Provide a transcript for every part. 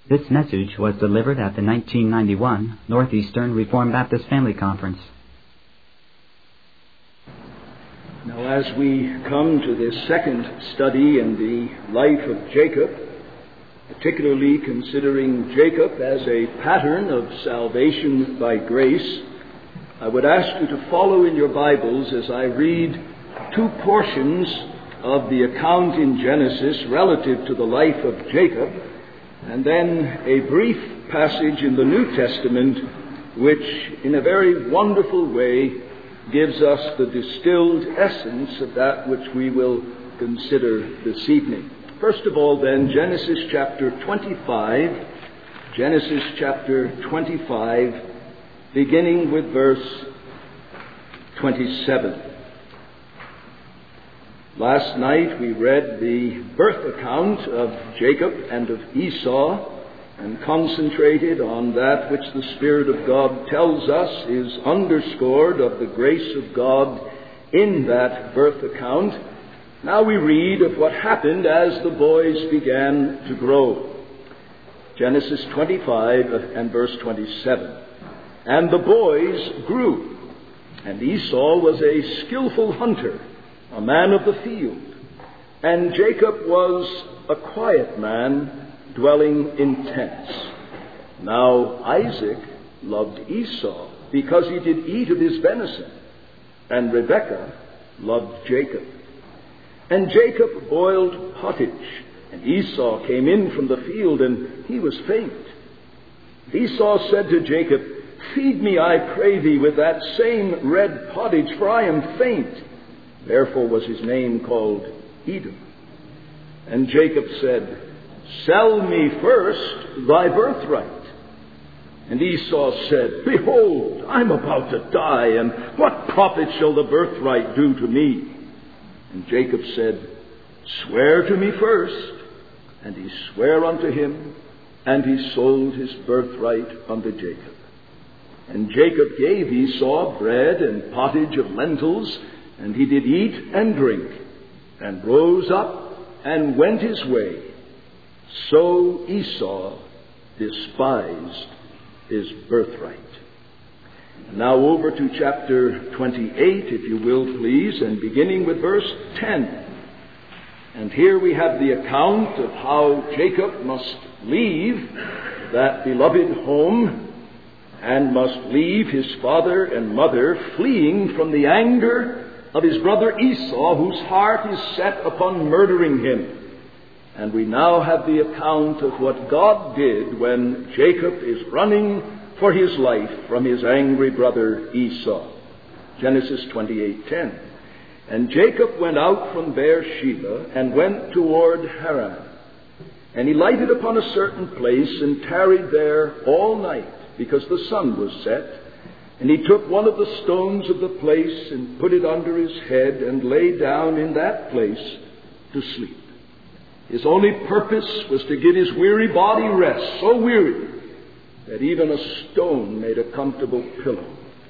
This message was delivered at the 1991 Northeastern Reformed Baptist Family Conference. Now, as we come to this second study in the life of Jacob, particularly considering Jacob as a pattern of salvation by grace, I would ask you to follow in your Bibles as I read two portions of the account in Genesis relative to the life of Jacob, and then a brief passage in the New Testament which, in a very wonderful way, gives us the distilled essence of that which we will consider this evening. First of all, then, Genesis chapter 25, beginning with verse 27. Last night we read the birth account of Jacob and of Esau and concentrated on that which the Spirit of God tells us is underscored of the grace of God in that birth account. Now we read of what happened as the boys began to grow. Genesis 25 and verse 27. And the boys grew, and Esau was a skillful hunter, a man of the field, and Jacob was a quiet man, dwelling in tents. Now Isaac loved Esau, because he did eat of his venison, and Rebekah loved Jacob. And Jacob boiled pottage, and Esau came in from the field, and he was faint. Esau said to Jacob, "Feed me, I pray thee, with that same red pottage, for I am faint." Therefore was his name called Edom. And Jacob said, "Sell me first thy birthright." And Esau said, "Behold, I am about to die, and what profit shall the birthright do to me?" And Jacob said, "Swear to me first." And he sware unto him, and he sold his birthright unto Jacob. And Jacob gave Esau bread and pottage of lentils, and he did eat and drink, and rose up and went his way. So Esau despised his birthright. Now over to chapter 28, if you will please, and beginning with verse 10. And here we have the account of how Jacob must leave that beloved home and must leave his father and mother, fleeing from the anger of his brother Esau, whose heart is set upon murdering him. And we now have the account of what God did when Jacob is running for his life from his angry brother Esau. Genesis 28:10. And Jacob went out from Beersheba and went toward Haran. And he lighted upon a certain place and tarried there all night, because the sun was set. And he took one of the stones of the place and put it under his head and lay down in that place to sleep. His only purpose was to give his weary body rest, so weary that even a stone made a comfortable pillow.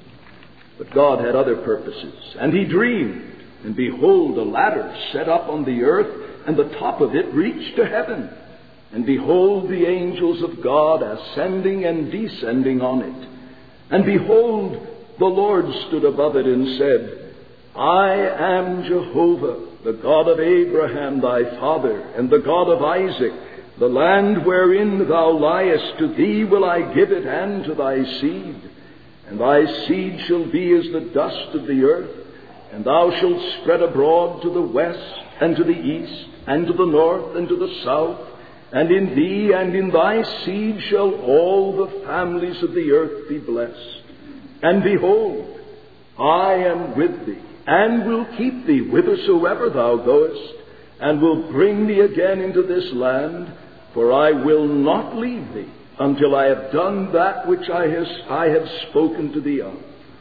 But God had other purposes. And he dreamed, and behold, a ladder set up on the earth, and the top of it reached to heaven. And behold, the angels of God ascending and descending on it. And behold, the Lord stood above it and said, "I am Jehovah, the God of Abraham thy father, and the God of Isaac. The land wherein thou liest, to thee will I give it, and to thy seed. And thy seed shall be as the dust of the earth, and thou shalt spread abroad to the west, and to the east, and to the north, and to the south. And in thee and in thy seed shall all the families of the earth be blessed. And behold, I am with thee, and will keep thee whithersoever thou goest, and will bring thee again into this land, for I will not leave thee until I have done that which I have spoken to thee of."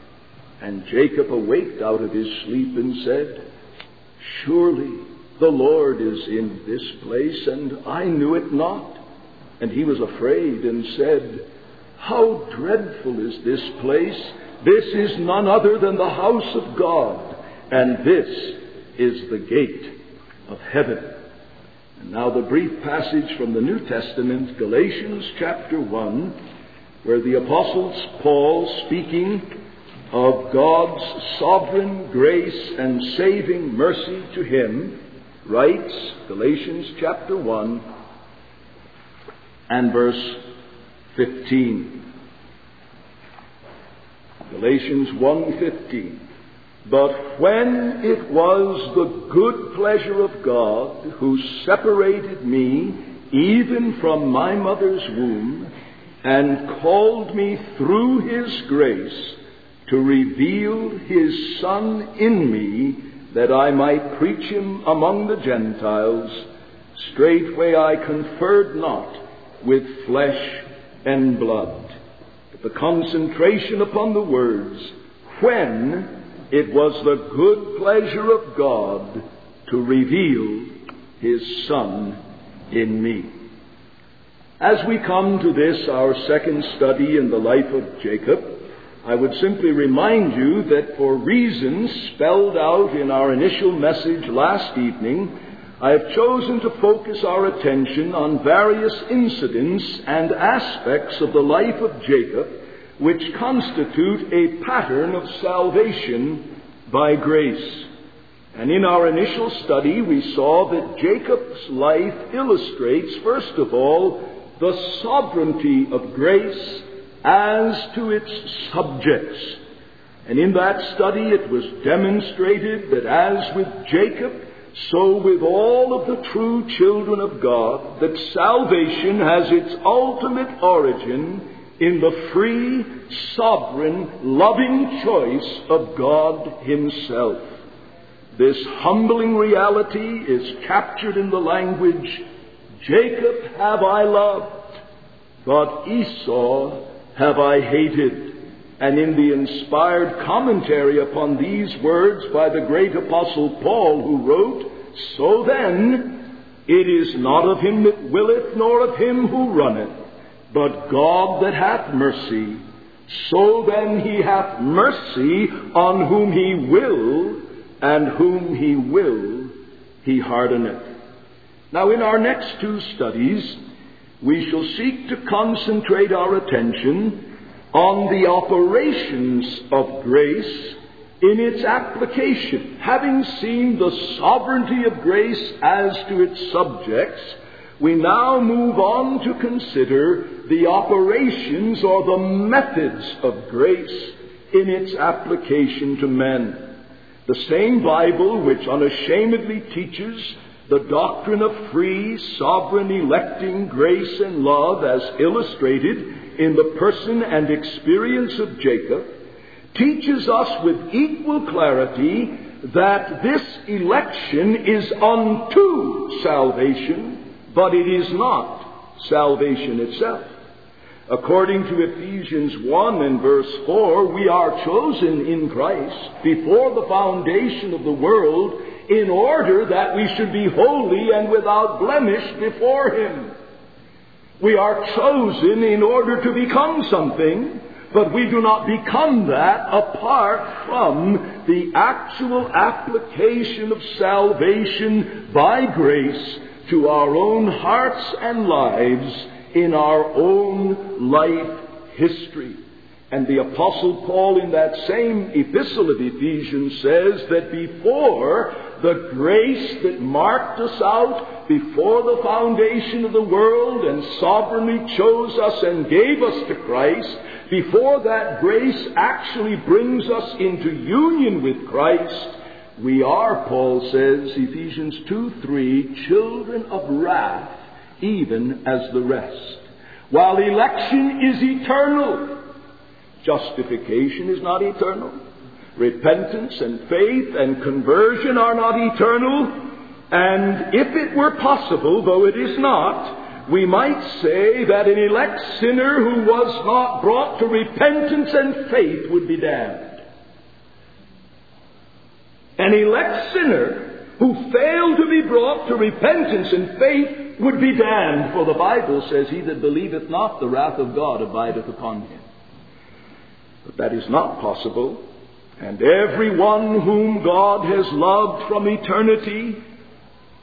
And Jacob awaked out of his sleep and said, "Surely the Lord is in this place, and I knew it not." And he was afraid and said, "How dreadful is this place! This is none other than the house of God, and this is the gate of heaven." Now the brief passage from the New Testament, Galatians chapter 1, where the Apostle Paul, speaking of God's sovereign grace and saving mercy to him, writes, Galatians chapter 1 and verse 15. Galatians 1:15. But when it was the good pleasure of God, who separated me even from my mother's womb, and called me through his grace to reveal his Son in me, that I might preach him among the Gentiles, straightway I conferred not with flesh and blood. But the concentration upon the words, when it was the good pleasure of God to reveal his Son in me. As we come to this, our second study in the life of Jacob, I would simply remind you that for reasons spelled out in our initial message last evening, I have chosen to focus our attention on various incidents and aspects of the life of Jacob which constitute a pattern of salvation by grace. And in our initial study, we saw that Jacob's life illustrates, first of all, the sovereignty of grace as to its subjects. And in that study, it was demonstrated that as with Jacob, so with all of the true children of God, that salvation has its ultimate origin in the free, sovereign, loving choice of God himself. This humbling reality is captured in the language, Jacob have I loved, but Esau have I hated. And in the inspired commentary upon these words by the great Apostle Paul, who wrote, so then, it is not of him that willeth, nor of him who runneth, but God that hath mercy. So then he hath mercy on whom he will, and whom he will, he hardeneth. Now in our next two studies, we shall seek to concentrate our attention on the operations of grace in its application. Having seen the sovereignty of grace as to its subjects, we now move on to consider the operations or the methods of grace in its application to men. The same Bible which unashamedly teaches the doctrine of free, sovereign, electing grace and love as illustrated in the person and experience of Jacob, teaches us with equal clarity that this election is unto salvation, but it is not salvation itself. According to Ephesians 1 and verse 4, we are chosen in Christ before the foundation of the world in order that we should be holy and without blemish before him. We are chosen in order to become something, but we do not become that apart from the actual application of salvation by grace to our own hearts and lives in our own life history. And the Apostle Paul in that same epistle of Ephesians says that before the grace that marked us out before the foundation of the world and sovereignly chose us and gave us to Christ, before that grace actually brings us into union with Christ, we are, Paul says, Ephesians 2:3, children of wrath, even as the rest. While election is eternal, justification is not eternal. Repentance and faith and conversion are not eternal. And if it were possible, though it is not, we might say that an elect sinner who was not brought to repentance and faith would be damned. An elect sinner who failed to be brought to repentance and faith would be damned, for the Bible says, he that believeth not, the wrath of God abideth upon him. But that is not possible. And everyone whom God has loved from eternity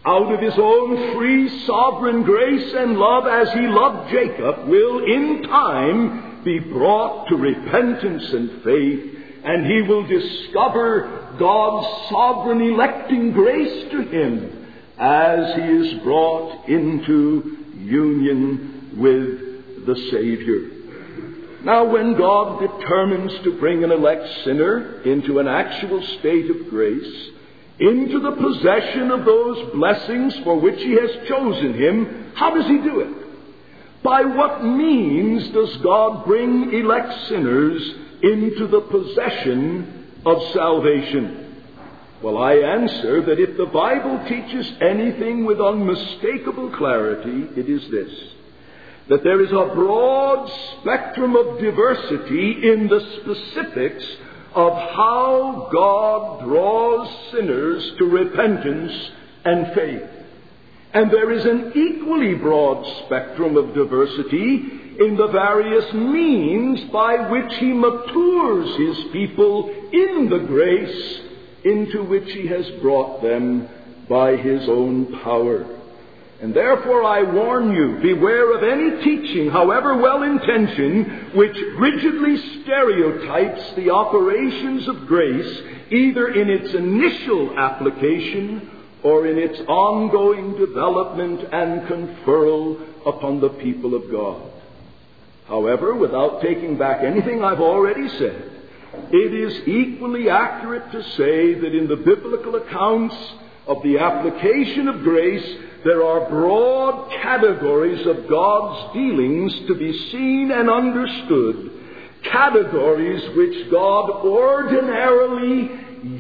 out of his own free sovereign grace and love, as he loved Jacob, will in time be brought to repentance and faith, and he will discover God's sovereign electing grace to him as he is brought into union with the Savior. Now, when God determines to bring an elect sinner into an actual state of grace, into the possession of those blessings for which he has chosen him, how does he do it? By what means does God bring elect sinners into the possession of salvation? Well, I answer that if the Bible teaches anything with unmistakable clarity, it is this: that there is a broad spectrum of diversity in the specifics of how God draws sinners to repentance and faith. And there is an equally broad spectrum of diversity in the various means by which he matures his people in the grace into which he has brought them by his own power. And therefore I warn you, beware of any teaching, however well-intentioned, which rigidly stereotypes the operations of grace, either in its initial application or in its ongoing development and conferral upon the people of God. However, without taking back anything I've already said, it is equally accurate to say that in the biblical accounts of the application of grace, there are broad categories of God's dealings to be seen and understood, categories which God ordinarily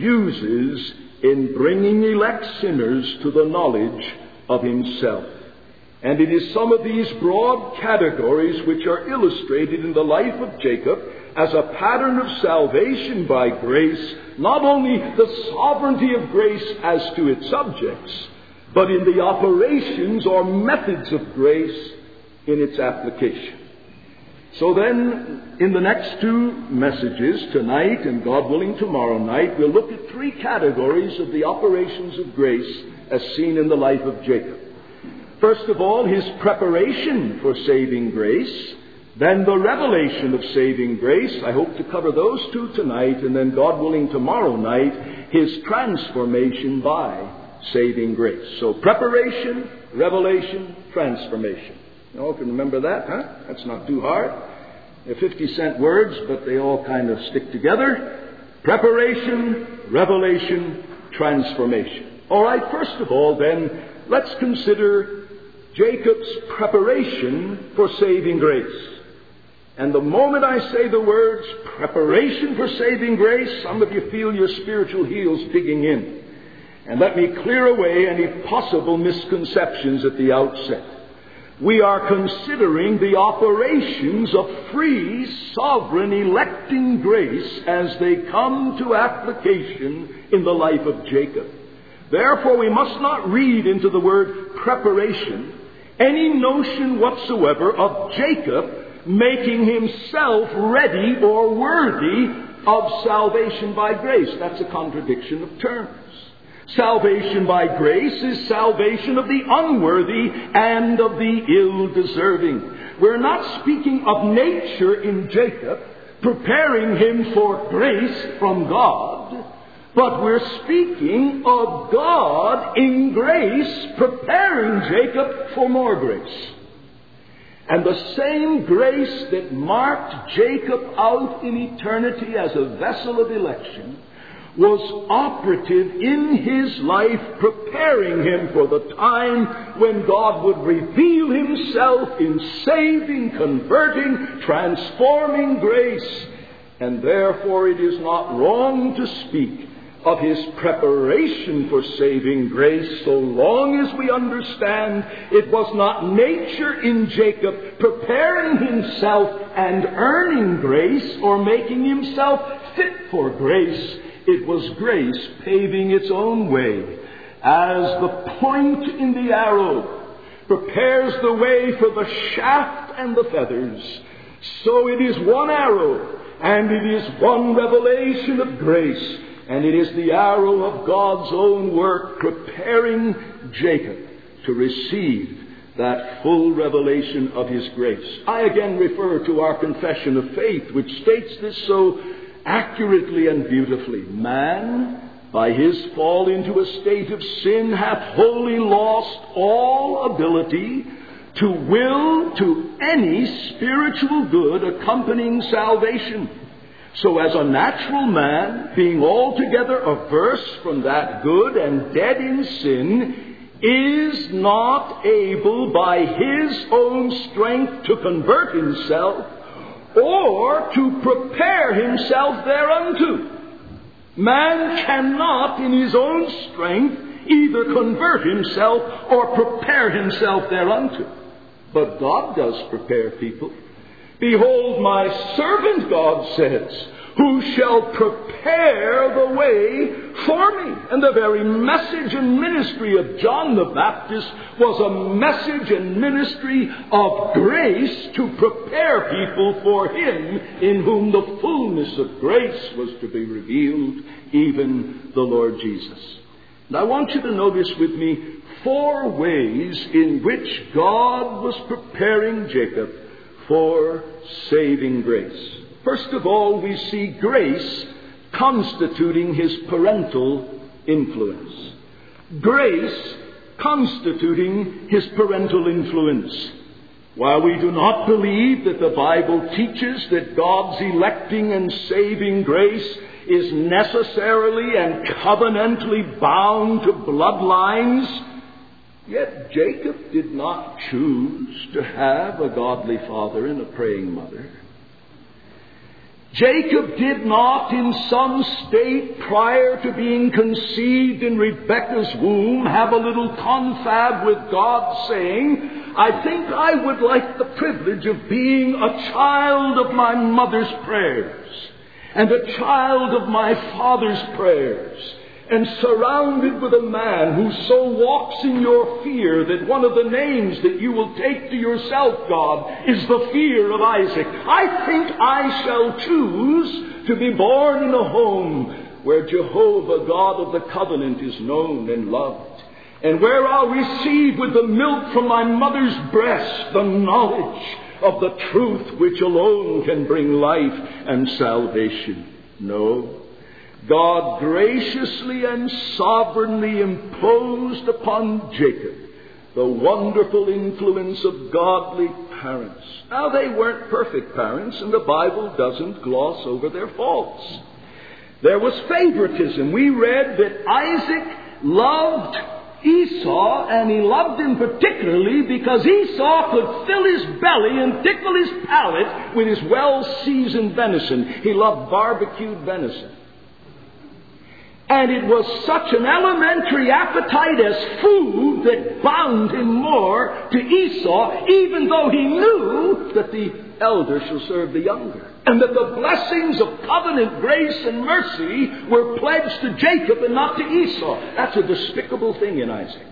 uses in bringing elect sinners to the knowledge of himself. And it is some of these broad categories which are illustrated in the life of Jacob as a pattern of salvation by grace, not only the sovereignty of grace as to its subjects, but in the operations or methods of grace in its application. So then, in the next two messages, tonight and God willing tomorrow night, we'll look at three categories of the operations of grace as seen in the life of Jacob. First of all, his preparation for saving grace, then the revelation of saving grace. I hope to cover those two tonight, and then God willing tomorrow night, his transformation by saving grace. So preparation, revelation, transformation. You all can remember that, huh? That's not too hard. They're 50-cent words, but they all kind of stick together. Preparation, revelation, transformation. All right, first of all, then, let's consider Jacob's preparation for saving grace. And the moment I say the words preparation for saving grace, some of you feel your spiritual heels digging in. And let me clear away any possible misconceptions at the outset. We are considering the operations of free, sovereign, electing grace as they come to application in the life of Jacob. Therefore, we must not read into the word preparation any notion whatsoever of Jacob making himself ready or worthy of salvation by grace. That's a contradiction of terms. Salvation by grace is salvation of the unworthy and of the ill-deserving. We're not speaking of nature in Jacob, preparing him for grace from God, but we're speaking of God in grace, preparing Jacob for more grace. And the same grace that marked Jacob out in eternity as a vessel of election was operative in his life, preparing him for the time when God would reveal himself in saving, converting, transforming grace. And therefore it is not wrong to speak of his preparation for saving grace, so long as we understand it was not nature in Jacob preparing himself and earning grace or making himself fit for grace. It was grace paving its own way, as the point in the arrow prepares the way for the shaft and the feathers. So it is one arrow, and it is one revelation of grace, and it is the arrow of God's own work preparing Jacob to receive that full revelation of his grace. I again refer to our confession of faith, which states this so accurately and beautifully. Man, by his fall into a state of sin, hath wholly lost all ability to will to any spiritual good accompanying salvation. So as a natural man, being altogether averse from that good and dead in sin, is not able by his own strength to convert himself or to prepare himself thereunto. Man cannot in his own strength either convert himself or prepare himself thereunto. But God does prepare people. Behold, my servant, God says, who shall prepare the way for me. And the very message and ministry of John the Baptist was a message and ministry of grace to prepare people for him in whom the fullness of grace was to be revealed, even the Lord Jesus. And I want you to notice with me 4 ways in which God was preparing Jacob for saving grace. First of all, we see grace constituting his parental influence. Grace constituting his parental influence. While we do not believe that the Bible teaches that God's electing and saving grace is necessarily and covenantally bound to bloodlines, yet Jacob did not choose to have a godly father and a praying mother. Jacob did not, in some state prior to being conceived in Rebekah's womb, have a little confab with God saying, I think I would like the privilege of being a child of my mother's prayers and a child of my father's prayers, and surrounded with a man who so walks in your fear that one of the names that you will take to yourself, God, is the fear of Isaac. I think I shall choose to be born in a home where Jehovah, God of the covenant, is known and loved, and where I'll receive with the milk from my mother's breast the knowledge of the truth which alone can bring life and salvation. No. God graciously and sovereignly imposed upon Jacob the wonderful influence of godly parents. Now, they weren't perfect parents, and the Bible doesn't gloss over their faults. There was favoritism. We read that Isaac loved Esau, and he loved him particularly because Esau could fill his belly and tickle his palate with his well-seasoned venison. He loved barbecued venison. And it was such an elementary appetite as food that bound him more to Esau, even though he knew that the elder shall serve the younger, and that the blessings of covenant grace and mercy were pledged to Jacob and not to Esau. That's a despicable thing in Isaac.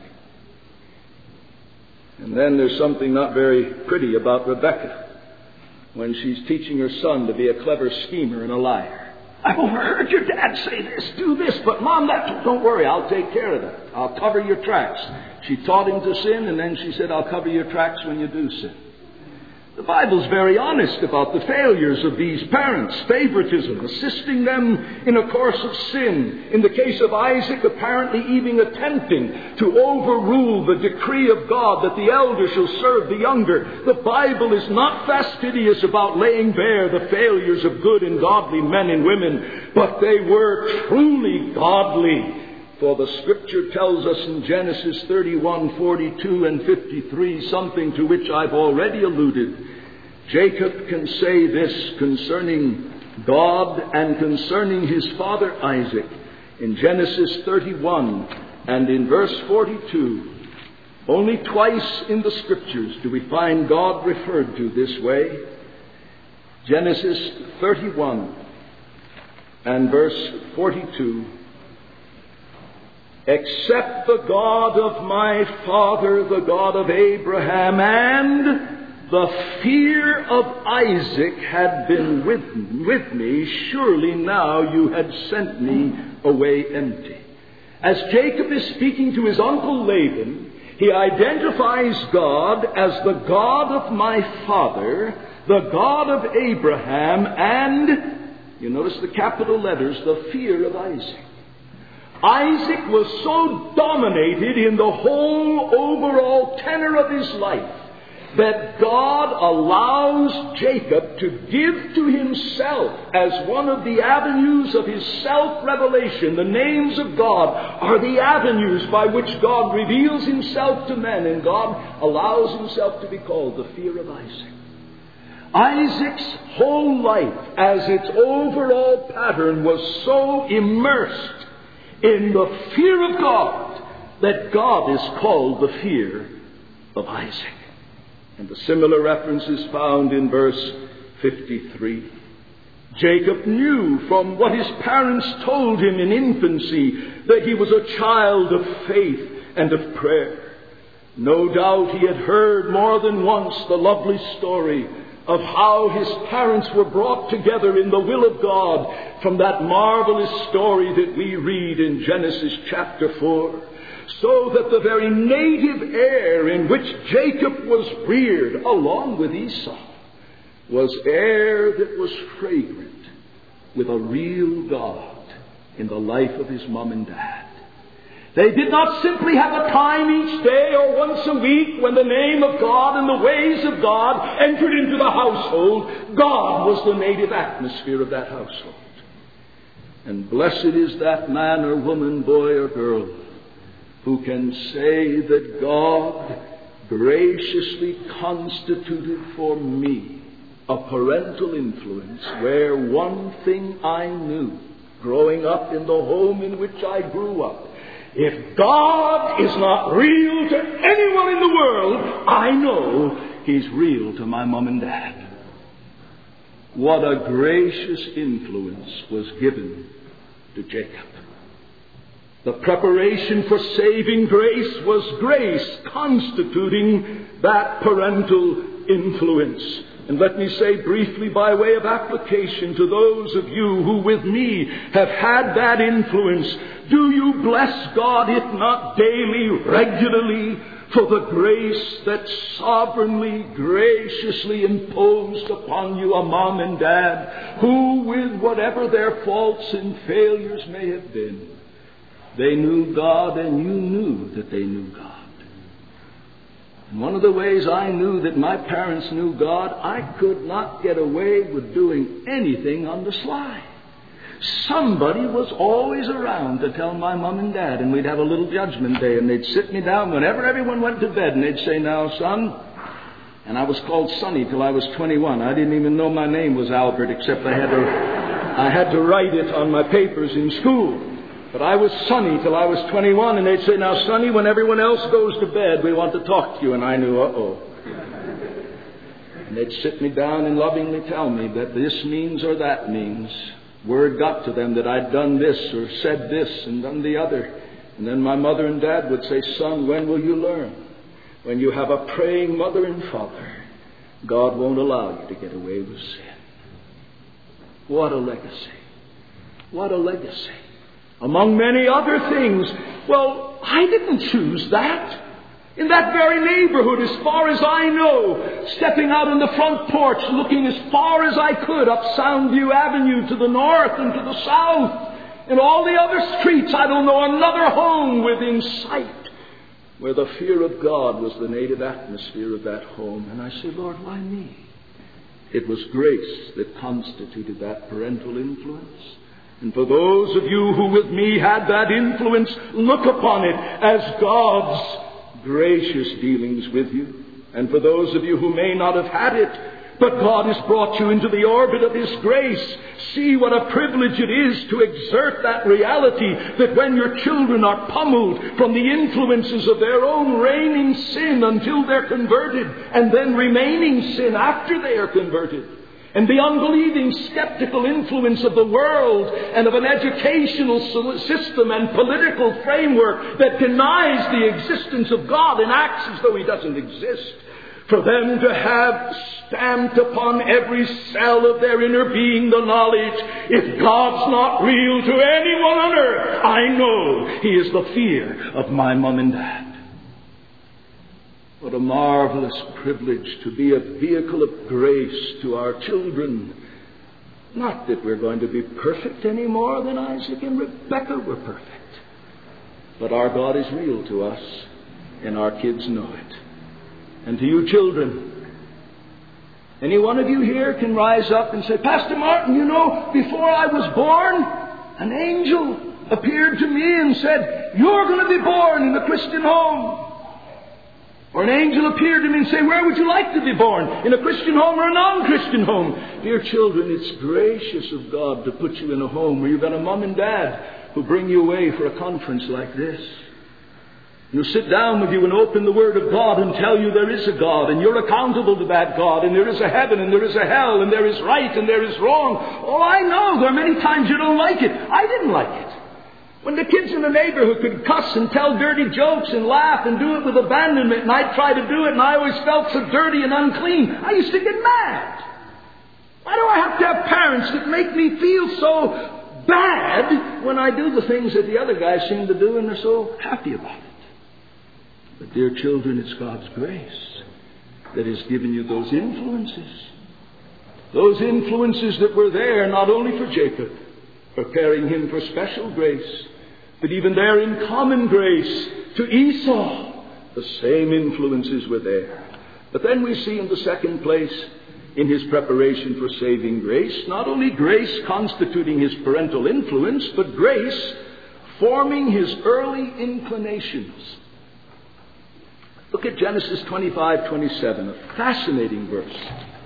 And then there's something not very pretty about Rebekah when she's teaching her son to be a clever schemer and a liar. I've overheard your dad say this, do this, but Mom, that, don't worry, I'll take care of that. I'll cover your tracks. She taught him to sin, and then she said, I'll cover your tracks when you do sin. The Bible's very honest about the failures of these parents. Favoritism, assisting them in a course of sin. In the case of Isaac, apparently even attempting to overrule the decree of God that the elder shall serve the younger. The Bible is not fastidious about laying bare the failures of good and godly men and women, but they were truly godly. For the Scripture tells us in Genesis 31, 42 and 53, something to which I've already alluded. Jacob can say this concerning God and concerning his father Isaac in Genesis 31 and in verse 42. Only twice in the Scriptures do we find God referred to this way. Genesis 31 and verse 42. Except the God of my father, the God of Abraham, and the fear of Isaac had been with me, surely now you had sent me away empty. as Jacob is speaking to his uncle Laban, he identifies God as the God of my father, the God of Abraham, and, you notice the capital letters, the fear of Isaac. Isaac was so dominated in the whole overall tenor of his life that God allows Jacob to give to himself as one of the avenues of his self-revelation. The names of God are the avenues by which God reveals himself to men, and God allows himself to be called the fear of Isaac. Isaac's whole life, as its overall pattern, was so immersed in the fear of God that God is called the fear of Isaac. And the similar reference is found in verse 53. Jacob knew from what his parents told him in infancy that he was a child of faith and of prayer. No doubt he had heard more than once the lovely story of how his parents were brought together in the will of God from that marvelous story that we read in Genesis chapter 4. So that the very native air in which Jacob was reared, along with Esau, was air that was fragrant with a real God in the life of his mom and dad. They did not simply have a time each day or once a week when the name of God and the ways of God entered into the household. God was the native atmosphere of that household. And blessed is that man or woman, boy or girl, who can say that God graciously constituted for me a parental influence where one thing I knew growing up in the home in which I grew up: if God is not real to anyone in the world, I know He's real to my mom and dad. What a gracious influence was given to Jacob. The preparation for saving grace was grace constituting that parental influence. And let me say briefly by way of application to those of you who with me have had that influence, do you bless God, if not daily, regularly, for the grace that sovereignly, graciously imposed upon you a mom and dad who, with whatever their faults and failures may have been, they knew God and you knew that they knew God. And one of the ways I knew that my parents knew God, I could not get away with doing anything on the sly. Somebody was always around to tell my mom and dad, and we'd have a little judgment day, and they'd sit me down whenever everyone went to bed, and they'd say, "Now, son," and I was called Sonny till I was 21. I didn't even know my name was Albert, except I had to write it on my papers in school. But I was Sonny till I was 21, and they'd say, "Now, Sonny, when everyone else goes to bed, we want to talk to you." And I knew, uh-oh. And they'd sit me down and lovingly tell me that this means or that means. Word got to them that I'd done this or said this and done the other. And then my mother and dad would say, "Son, when will you learn? When you have a praying mother and father, God won't allow you to get away with sin." What a legacy. What a legacy. Among many other things. Well, I didn't choose that. In that very neighborhood, as far as I know, stepping out on the front porch, looking as far as I could up Soundview Avenue to the north and to the south, and all the other streets, I don't know another home within sight where the fear of God was the native atmosphere of that home. And I said, "Lord, why me?" It was grace that constituted that parental influence. And for those of you who with me had that influence, look upon it as God's gracious dealings with you. And for those of you who may not have had it, but God has brought you into the orbit of His grace, see what a privilege it is to exert that reality that when your children are pummeled from the influences of their own reigning sin until they're converted, and then remaining sin after they are converted, and the unbelieving, skeptical influence of the world and of an educational system and political framework that denies the existence of God and acts as though He doesn't exist. For them to have stamped upon every cell of their inner being the knowledge, if God's not real to anyone on earth, I know He is the fear of my mom and dad. What a marvelous privilege to be a vehicle of grace to our children. Not that we're going to be perfect any more than Isaac and Rebekah were perfect. But our God is real to us, and our kids know it. And to you children, any one of you here can rise up and say, Pastor Martin, you know, before I was born, an angel appeared to me and said, you're going to be born in a Christian home. Or an angel appeared to me and said, where would you like to be born? In a Christian home or a non-Christian home? Dear children, it's gracious of God to put you in a home where you've got a mom and dad who bring you away for a conference like this. He'll sit down with you and open the Word of God and tell you there is a God and you're accountable to that God and there is a heaven and there is a hell and there is right and there is wrong. Oh, I know there are many times you don't like it. I didn't like it. When the kids in the neighborhood could cuss and tell dirty jokes and laugh and do it with abandonment, and I'd try to do it and I always felt so dirty and unclean, I used to get mad. Why do I have to have parents that make me feel so bad when I do the things that the other guys seem to do and they're so happy about it? But dear children, it's God's grace that has given you those influences. Those influences that were there not only for Jacob, preparing him for special grace, but even there in common grace to Esau, the same influences were there. But then we see in the second place, in his preparation for saving grace, not only grace constituting his parental influence, but grace forming his early inclinations. Look at Genesis 25:27, a fascinating verse.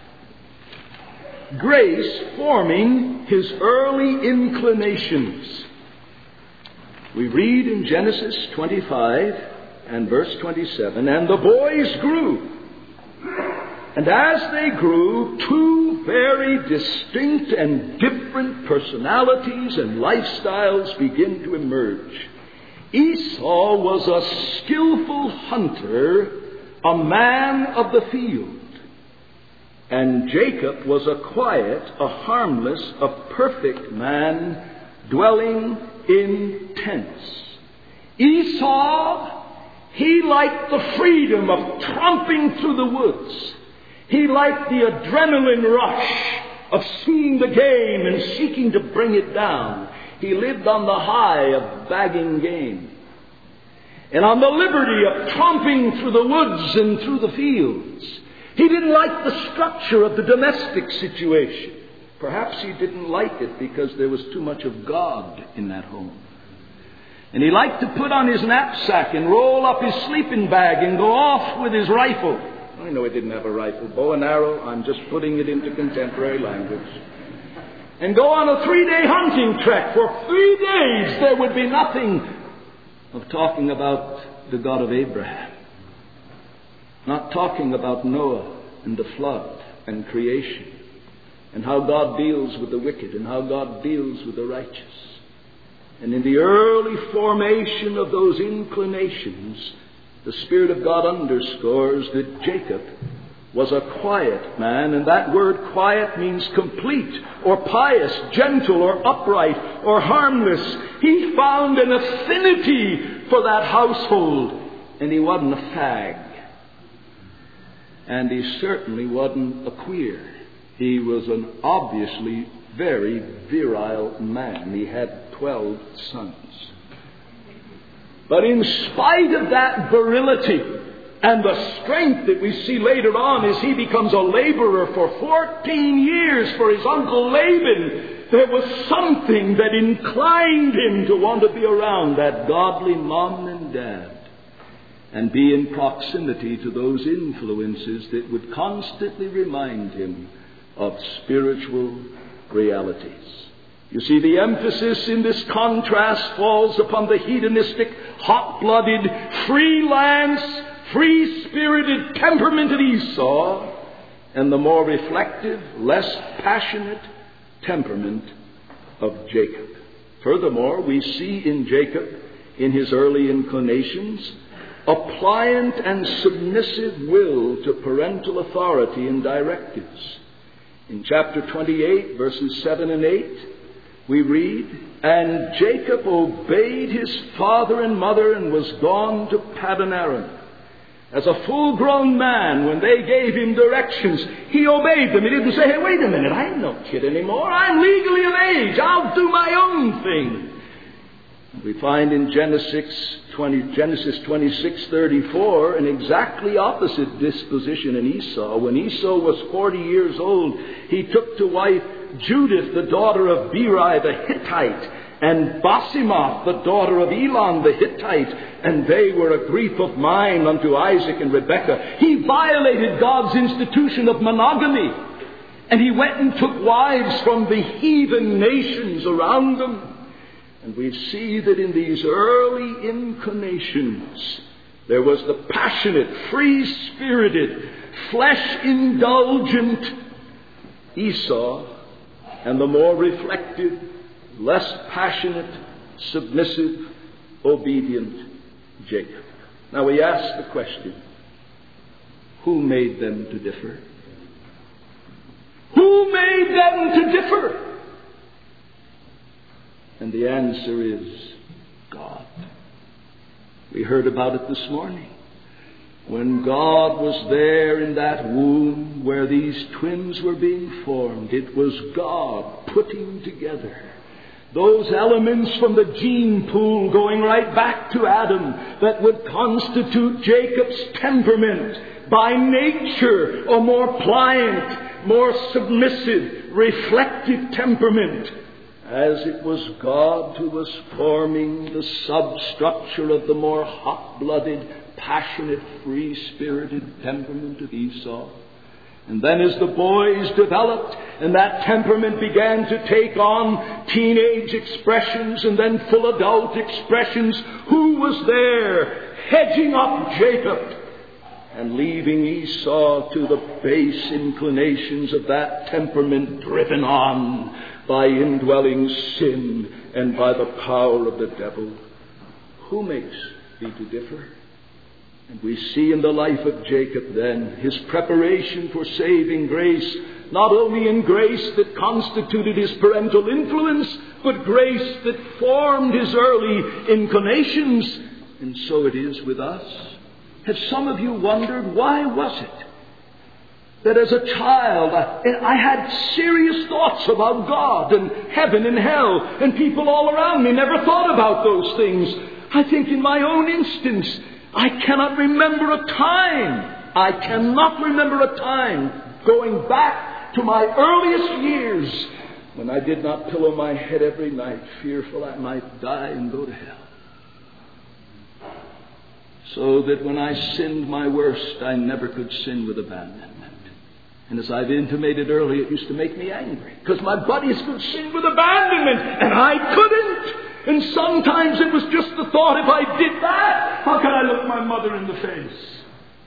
Grace forming his early inclinations. We read in Genesis 25 and verse 27, and the boys grew. And as they grew, two very distinct and different personalities and lifestyles begin to emerge. Esau was a skillful hunter, a man of the field. And Jacob was a quiet, a harmless, a perfect man dwelling in tents. Esau, he liked the freedom of tromping through the woods. He liked the adrenaline rush of seeing the game and seeking to bring it down. He lived on the high of bagging game and on the liberty of tromping through the woods and through the fields. He didn't like the structure of the domestic situation. Perhaps he didn't like it because there was too much of God in that home. And he liked to put on his knapsack and roll up his sleeping bag and go off with his rifle. I know he didn't have a rifle, bow and arrow. I'm just putting it into contemporary language. And go on a 3-day hunting trek. For 3 days there would be nothing of talking about the God of Abraham. Not talking about Noah and the flood and creation and how God deals with the wicked and how God deals with the righteous. And in the early formation of those inclinations, the Spirit of God underscores that Jacob was a quiet man, and that word quiet means complete or pious, gentle or upright or harmless. He found an affinity for that household, and he wasn't a fag. And he certainly wasn't a queer. He was an obviously very virile man. He had 12 sons. But in spite of that virility and the strength that we see later on as he becomes a laborer for 14 years for his uncle Laban, there was something that inclined him to want to be around that godly mom and dad and be in proximity to those influences that would constantly remind him of spiritual realities. You see, the emphasis in this contrast falls upon the hedonistic, hot-blooded, freelance, free-spirited temperament of Esau and the more reflective, less passionate temperament of Jacob. Furthermore, we see in Jacob, in his early inclinations, a pliant and submissive will to parental authority and directives. In chapter 28, verses 7 and 8, we read, "And Jacob obeyed his father and mother and was gone to Paddan Aram." As a full-grown man, when they gave him directions, he obeyed them. He didn't say, "Hey, wait a minute, I ain't no kid anymore. I'm legally of age. I'll do my own thing." We find in Genesis 26:34 an exactly opposite disposition in Esau. When Esau was 40 years old, he took to wife Judith, the daughter of Beeri the Hittite, and Basemath, the daughter of Elon the Hittite, and they were a grief of mind unto Isaac and Rebekah. He violated God's institution of monogamy, and he went and took wives from the heathen nations around them. And we see that in these early inclinations, there was the passionate, free-spirited, flesh-indulgent Esau, and the more reflective, less passionate, submissive, obedient Jacob. Now we ask the question, who made them to differ? Who made them to differ? And the answer is God. We heard about it this morning. When God was there in that womb where these twins were being formed, it was God putting together those elements from the gene pool going right back to Adam that would constitute Jacob's temperament, by nature a more pliant, more submissive, reflective temperament, as it was God who was forming the substructure of the more hot-blooded, passionate, free-spirited temperament of Esau. And then as the boys developed and that temperament began to take on teenage expressions and then full adult expressions, who was there hedging up Jacob and leaving Esau to the base inclinations of that temperament, driven on by indwelling sin and by the power of the devil? Who makes thee to differ? And we see in the life of Jacob then his preparation for saving grace, not only in grace that constituted his parental influence, but grace that formed his early inclinations. And so it is with us. Have some of you wondered, why was it that as a child I had serious thoughts about God and heaven and hell, and people all around me never thought about those things? I think in my own instance, I cannot remember a time going back to my earliest years when I did not pillow my head every night, fearful I might die and go to hell. So that when I sinned my worst, I never could sin with abandonment. And as I've intimated earlier, it used to make me angry, because my buddies could sin with abandonment, and I couldn't. And sometimes it was just the thought, if I did that, how can I look my mother in the face?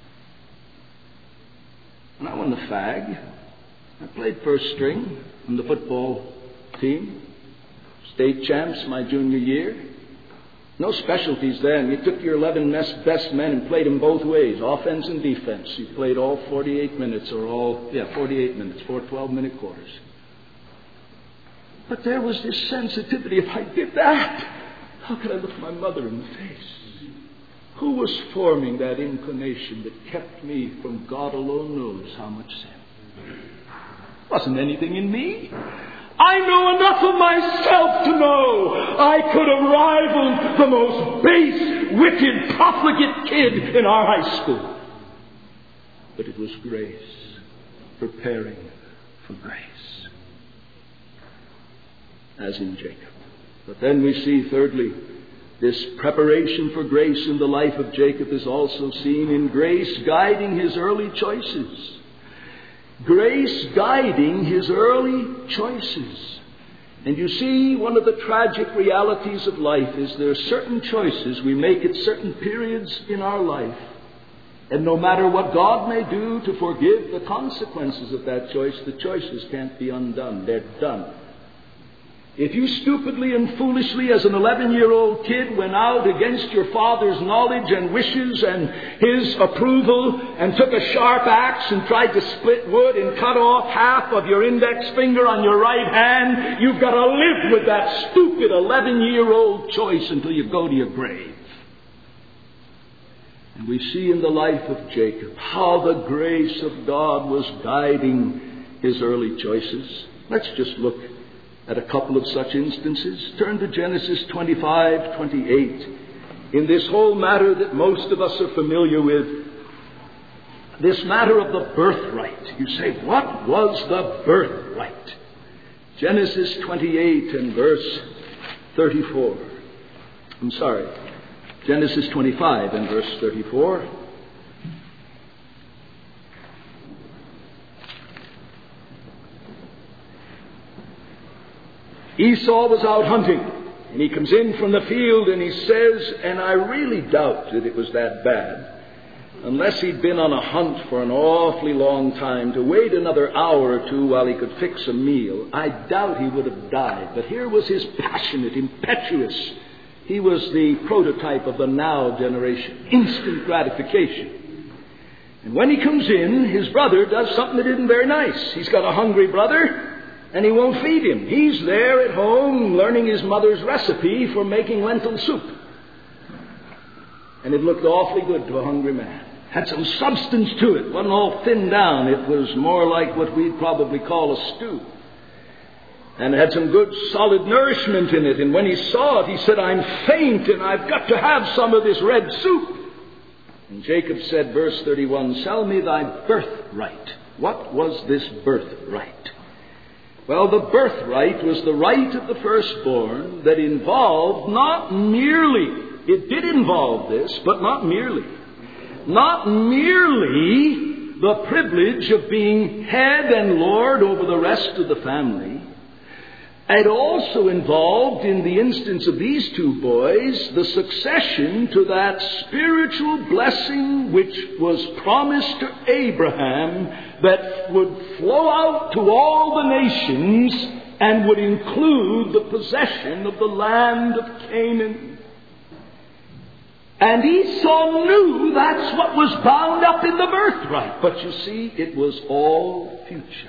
And I wasn't a fag. I played first string on the football team. State champs my junior year. No specialties then. You took your 11 best men and played them both ways, offense and defense. You played all 48 minutes 48 minutes, 4 12-minute quarters. But there was this sensitivity. If I did that, how could I look my mother in the face? Who was forming that inclination that kept me from God alone knows how much sin? Wasn't anything in me. I know enough of myself to know I could have rivaled the most base-witted, profligate kid in our high school. But it was grace, preparing for grace, as in Jacob. But then we see, thirdly, this preparation for grace in the life of Jacob is also seen in grace guiding his early choices. Grace guiding his early choices. And you see, one of the tragic realities of life is there are certain choices we make at certain periods in our life. And no matter what God may do to forgive the consequences of that choice, the choices can't be undone. They're done. If you stupidly and foolishly as an 11-year-old kid went out against your father's knowledge and wishes and his approval and took a sharp axe and tried to split wood and cut off half of your index finger on your right hand, you've got to live with that stupid 11-year-old choice until you go to your grave. And we see in the life of Jacob how the grace of God was guiding his early choices. Let's just look at a couple of such instances. Turn to Genesis 25:28. In this whole matter that most of us are familiar with, this matter of the birthright. You say, what was the birthright? Genesis 28 and verse 34. Genesis 25 and verse 34. Esau was out hunting, and he comes in from the field and he says, and I really doubt that it was that bad, unless he'd been on a hunt for an awfully long time, to wait another hour or two while he could fix a meal. I doubt he would have died. But here was his passionate, impetuous. He was the prototype of the now generation. Instant gratification. And when he comes in, his brother does something that isn't very nice. He's got a hungry brother, and he won't feed him. He's there at home learning his mother's recipe for making lentil soup. And it looked awfully good to a hungry man. Had some substance to it. Wasn't all thinned down. It was more like what we'd probably call a stew. And it had some good solid nourishment in it. And when he saw it, he said, I'm faint and I've got to have some of this red soup. And Jacob said, verse 31, sell me thy birthright. What was this birthright? Well, the birthright was the right of the firstborn that involved not merely, it did involve this, but not merely the privilege of being head and lord over the rest of the family. It also involved, in the instance of these two boys, the succession to that spiritual blessing which was promised to Abraham that would flow out to all the nations and would include the possession of the land of Canaan. And Esau knew that's what was bound up in the birthright. But you see, it was all future.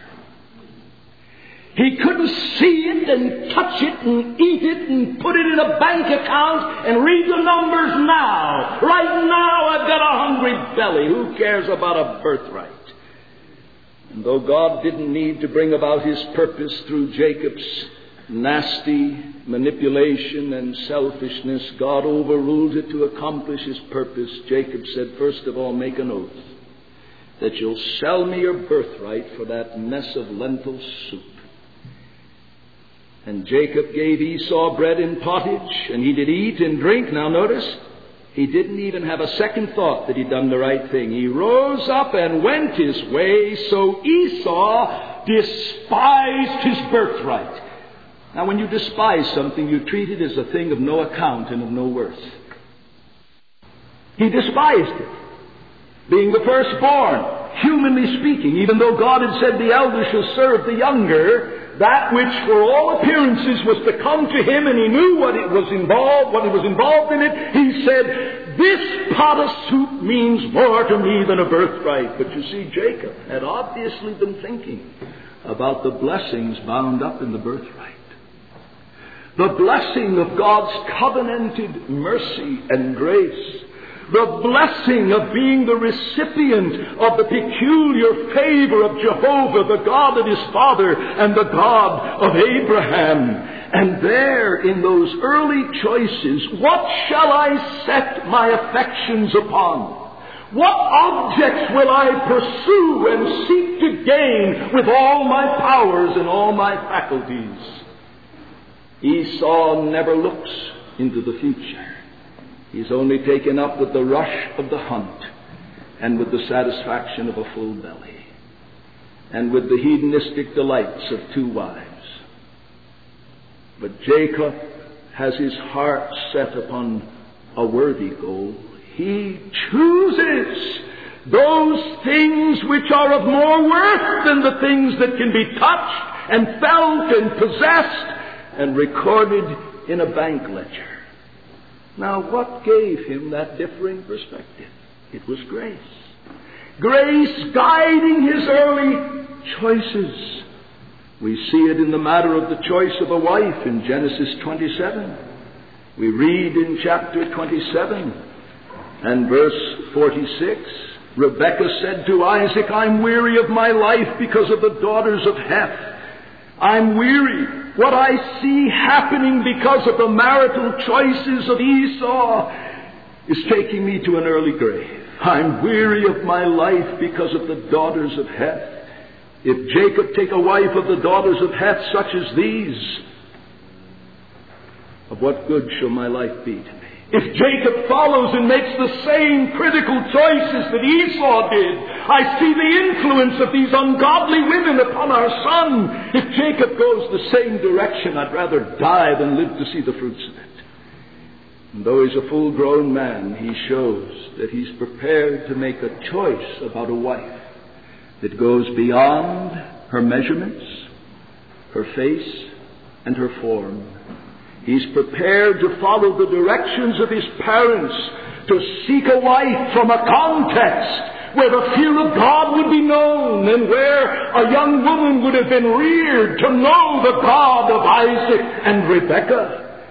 He couldn't see it and touch it and eat it and put it in a bank account and read the numbers now. Right now I've got a hungry belly. Who cares about a birthright? And though God didn't need to bring about his purpose through Jacob's nasty manipulation and selfishness, God overruled it to accomplish his purpose. Jacob said, first of all, make an oath that you'll sell me your birthright for that mess of lentil soup. And Jacob gave Esau bread and pottage, and he did eat and drink. Now notice, he didn't even have a second thought that he'd done the right thing. He rose up and went his way, so Esau despised his birthright. Now when you despise something, you treat it as a thing of no account and of no worth. He despised it. Being the firstborn, humanly speaking, even though God had said the elder shall serve the younger, that which for all appearances was to come to him, and he knew what was involved in it, he said, this pot of soup means more to me than a birthright. But you see, Jacob had obviously been thinking about the blessings bound up in the birthright. The blessing of God's covenanted mercy and grace. The blessing of being the recipient of the peculiar favor of Jehovah, the God of his father and the God of Abraham. And there in those early choices, what shall I set my affections upon? What objects will I pursue and seek to gain with all my powers and all my faculties? Esau never looks into the future. He's only taken up with the rush of the hunt and with the satisfaction of a full belly and with the hedonistic delights of two wives. But Jacob has his heart set upon a worthy goal. He chooses those things which are of more worth than the things that can be touched and felt and possessed. and recorded in a bank ledger. Now, what gave him that differing perspective? It was grace. Grace guiding his early choices. We see it in the matter of the choice of a wife in Genesis 27. We read in chapter 27 and verse 46, Rebekah said to Isaac, I'm weary of my life because of the daughters of Heth. I'm weary. What I see happening because of the marital choices of Esau is taking me to an early grave. I'm weary of my life because of the daughters of Heth. If Jacob take a wife of the daughters of Heth such as these, of what good shall my life be to me? If Jacob follows and makes the same critical choices that Esau did, I see the influence of these ungodly women upon our son. If Jacob goes the same direction, I'd rather die than live to see the fruits of it. And though he's a full-grown man, he shows that he's prepared to make a choice about a wife that goes beyond her measurements, her face, and her form. He's prepared to follow the directions of his parents, to seek a wife from a context where the fear of God would be known and where a young woman would have been reared to know the God of Isaac and Rebekah.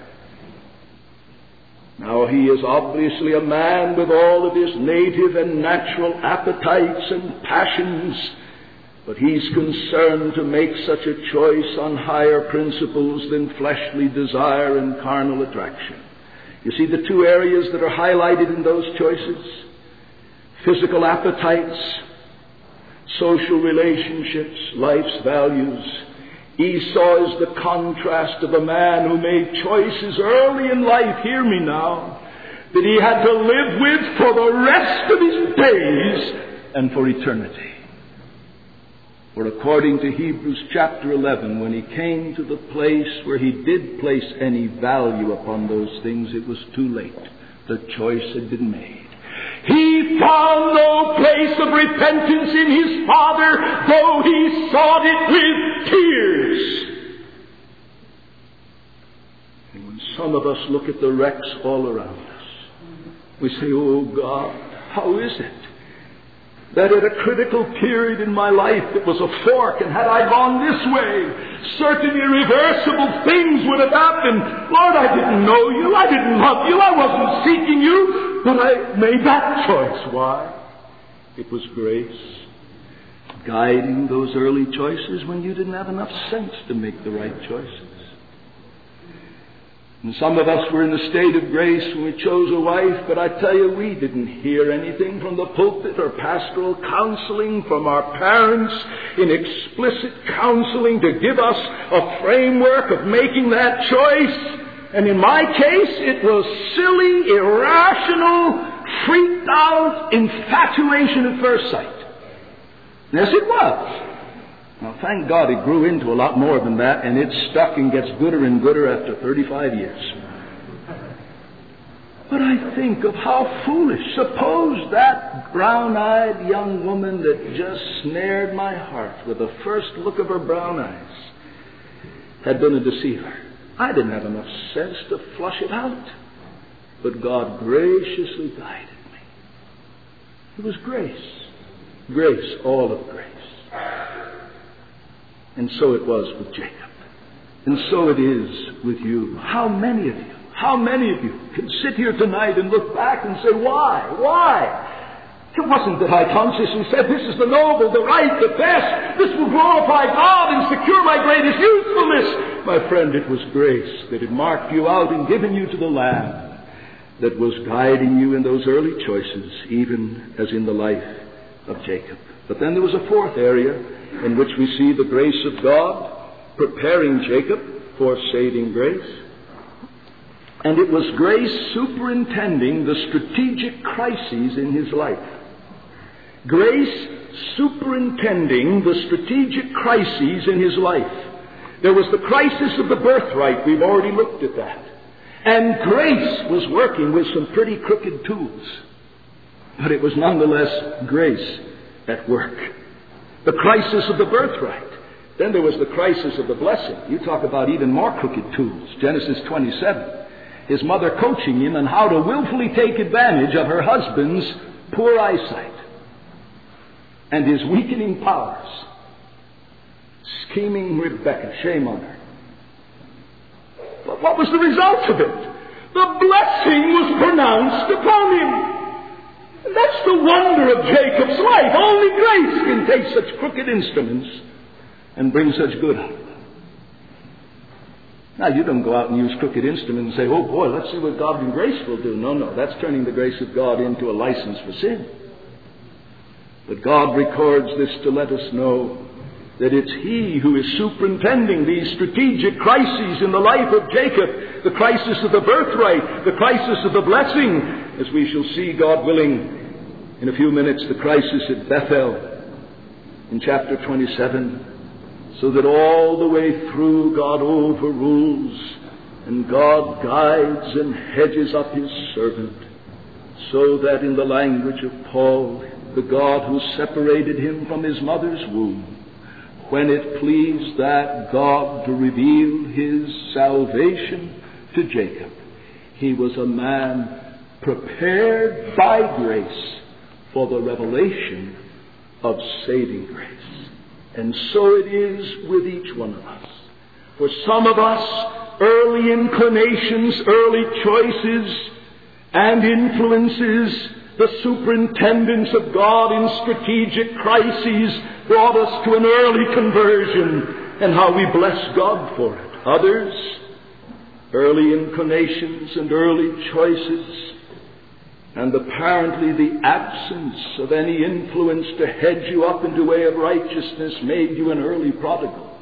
Now he is obviously a man with all of his native and natural appetites and passions, but he's concerned to make such a choice on higher principles than fleshly desire and carnal attraction. You see the two areas that are highlighted in those choices? Physical appetites, social relationships, life's values. Esau is the contrast of a man who made choices early in life, hear me now, that he had to live with for the rest of his days and for eternity. For according to Hebrews chapter 11, when he came to the place where he did place any value upon those things, it was too late. The choice had been made. He found no place of repentance in his father, though he sought it with tears. And when some of us look at the wrecks all around us, we say, oh God, how is it that at a critical period in my life it was a fork, and had I gone this way, certain irreversible things would have happened. Lord, I didn't know you, I didn't love you, I wasn't seeking you, but I made that choice. Why? It was grace guiding those early choices when you didn't have enough sense to make the right choices. And some of us were in the state of grace when we chose a wife, but I tell you, we didn't hear anything from the pulpit or pastoral counseling from our parents in explicit counseling to give us a framework of making that choice. And in my case, it was silly, irrational, freaked out infatuation at first sight. Yes, it was. Now, thank God it grew into a lot more than that, and it stuck and gets gooder and gooder after 35 years. But I think of how foolish. Suppose that brown-eyed young woman that just snared my heart with the first look of her brown eyes had been a deceiver. I didn't have enough sense to flush it out. But God graciously guided me. It was grace. Grace, all of grace. And so it was with Jacob. And so it is with you. How many of you can sit here tonight and look back and say, why? Why? It wasn't that I consciously said, this is the noble, the right, the best. This will glorify God and secure my greatest usefulness. My friend, it was grace that had marked you out and given you to the Lamb that was guiding you in those early choices, even as in the life of Jacob. But then there was a fourth area in which we see the grace of God preparing Jacob for saving grace. And it was grace superintending the strategic crises in his life. Grace superintending the strategic crises in his life. There was the crisis of the birthright. We've already looked at that. And grace was working with some pretty crooked tools. But it was nonetheless grace at work. The crisis of the birthright. Then there was the crisis of the blessing. You talk about even more crooked tools. Genesis 27. His mother coaching him on how to willfully take advantage of her husband's poor eyesight and his weakening powers. Scheming Rebekah, shame on her. But what was the result of it? The blessing was pronounced upon him. And that's the wonder of Jacob's life. Only grace can take such crooked instruments and bring such good out of them. Now, you don't go out and use crooked instruments and say, oh boy, let's see what God in grace will do. No, that's turning the grace of God into a license for sin. But God records this to let us know that it's He who is superintending these strategic crises in the life of Jacob, the crisis of the birthright, the crisis of the blessing, as we shall see, God willing, in a few minutes, the crisis at Bethel in chapter 27, so that all the way through God overrules and God guides and hedges up His servant, so that in the language of Paul, the God who separated him from his mother's womb, when it pleased that God to reveal His salvation to Jacob, he was a man prepared by grace for the revelation of saving grace. And so it is with each one of us. For some of us, early inclinations, early choices, and influences, the superintendence of God in strategic crises brought us to an early conversion, and how we bless God for it. Others, early inclinations and early choices, and apparently the absence of any influence to hedge you up into the way of righteousness made you an early prodigal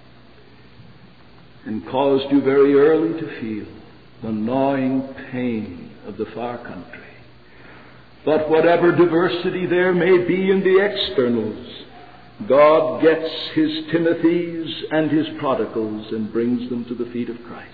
and caused you very early to feel the gnawing pain of the far country. But whatever diversity there may be in the externals, God gets His Timothys and His prodigals and brings them to the feet of Christ.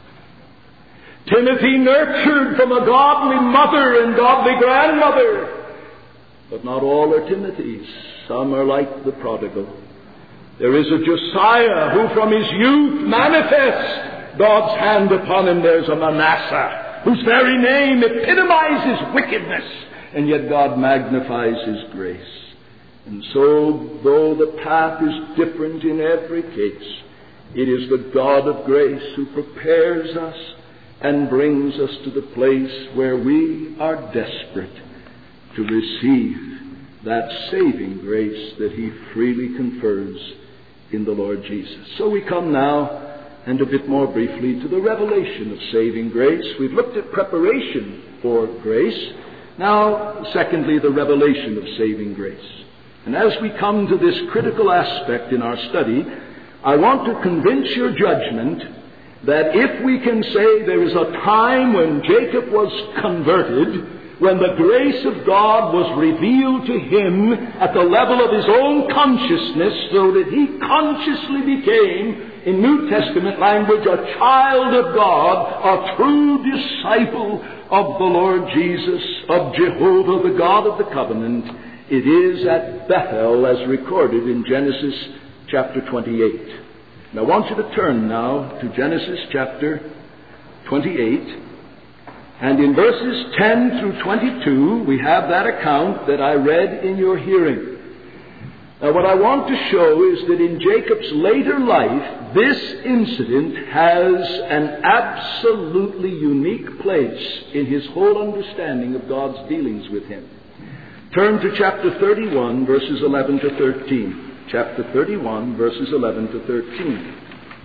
Timothy nurtured from a godly mother and godly grandmother. But not all are Timothys. Some are like the prodigal. There is a Josiah who from his youth manifests God's hand upon him. There's a Manasseh whose very name epitomizes wickedness, and yet God magnifies His grace. And so, though the path is different in every case, it is the God of grace who prepares us and brings us to the place where we are desperate to receive that saving grace that He freely confers in the Lord Jesus. So we come now, and a bit more briefly, to the revelation of saving grace. We've looked at preparation for grace. Now, secondly, the revelation of saving grace. And as we come to this critical aspect in our study, I want to convince your judgment that if we can say there is a time when Jacob was converted, when the grace of God was revealed to him at the level of his own consciousness, so that he consciously became, in New Testament language, a child of God, a true disciple of the Lord Jesus, of Jehovah, the God of the covenant, it is at Bethel, as recorded in Genesis chapter 28. And I want you to turn now to Genesis chapter 28. And in verses 10 through 22, we have that account that I read in your hearing. Now, what I want to show is that in Jacob's later life, this incident has an absolutely unique place in his whole understanding of God's dealings with him. Turn to chapter 31, verses 11 to 13. Chapter 31, verses 11 to 13.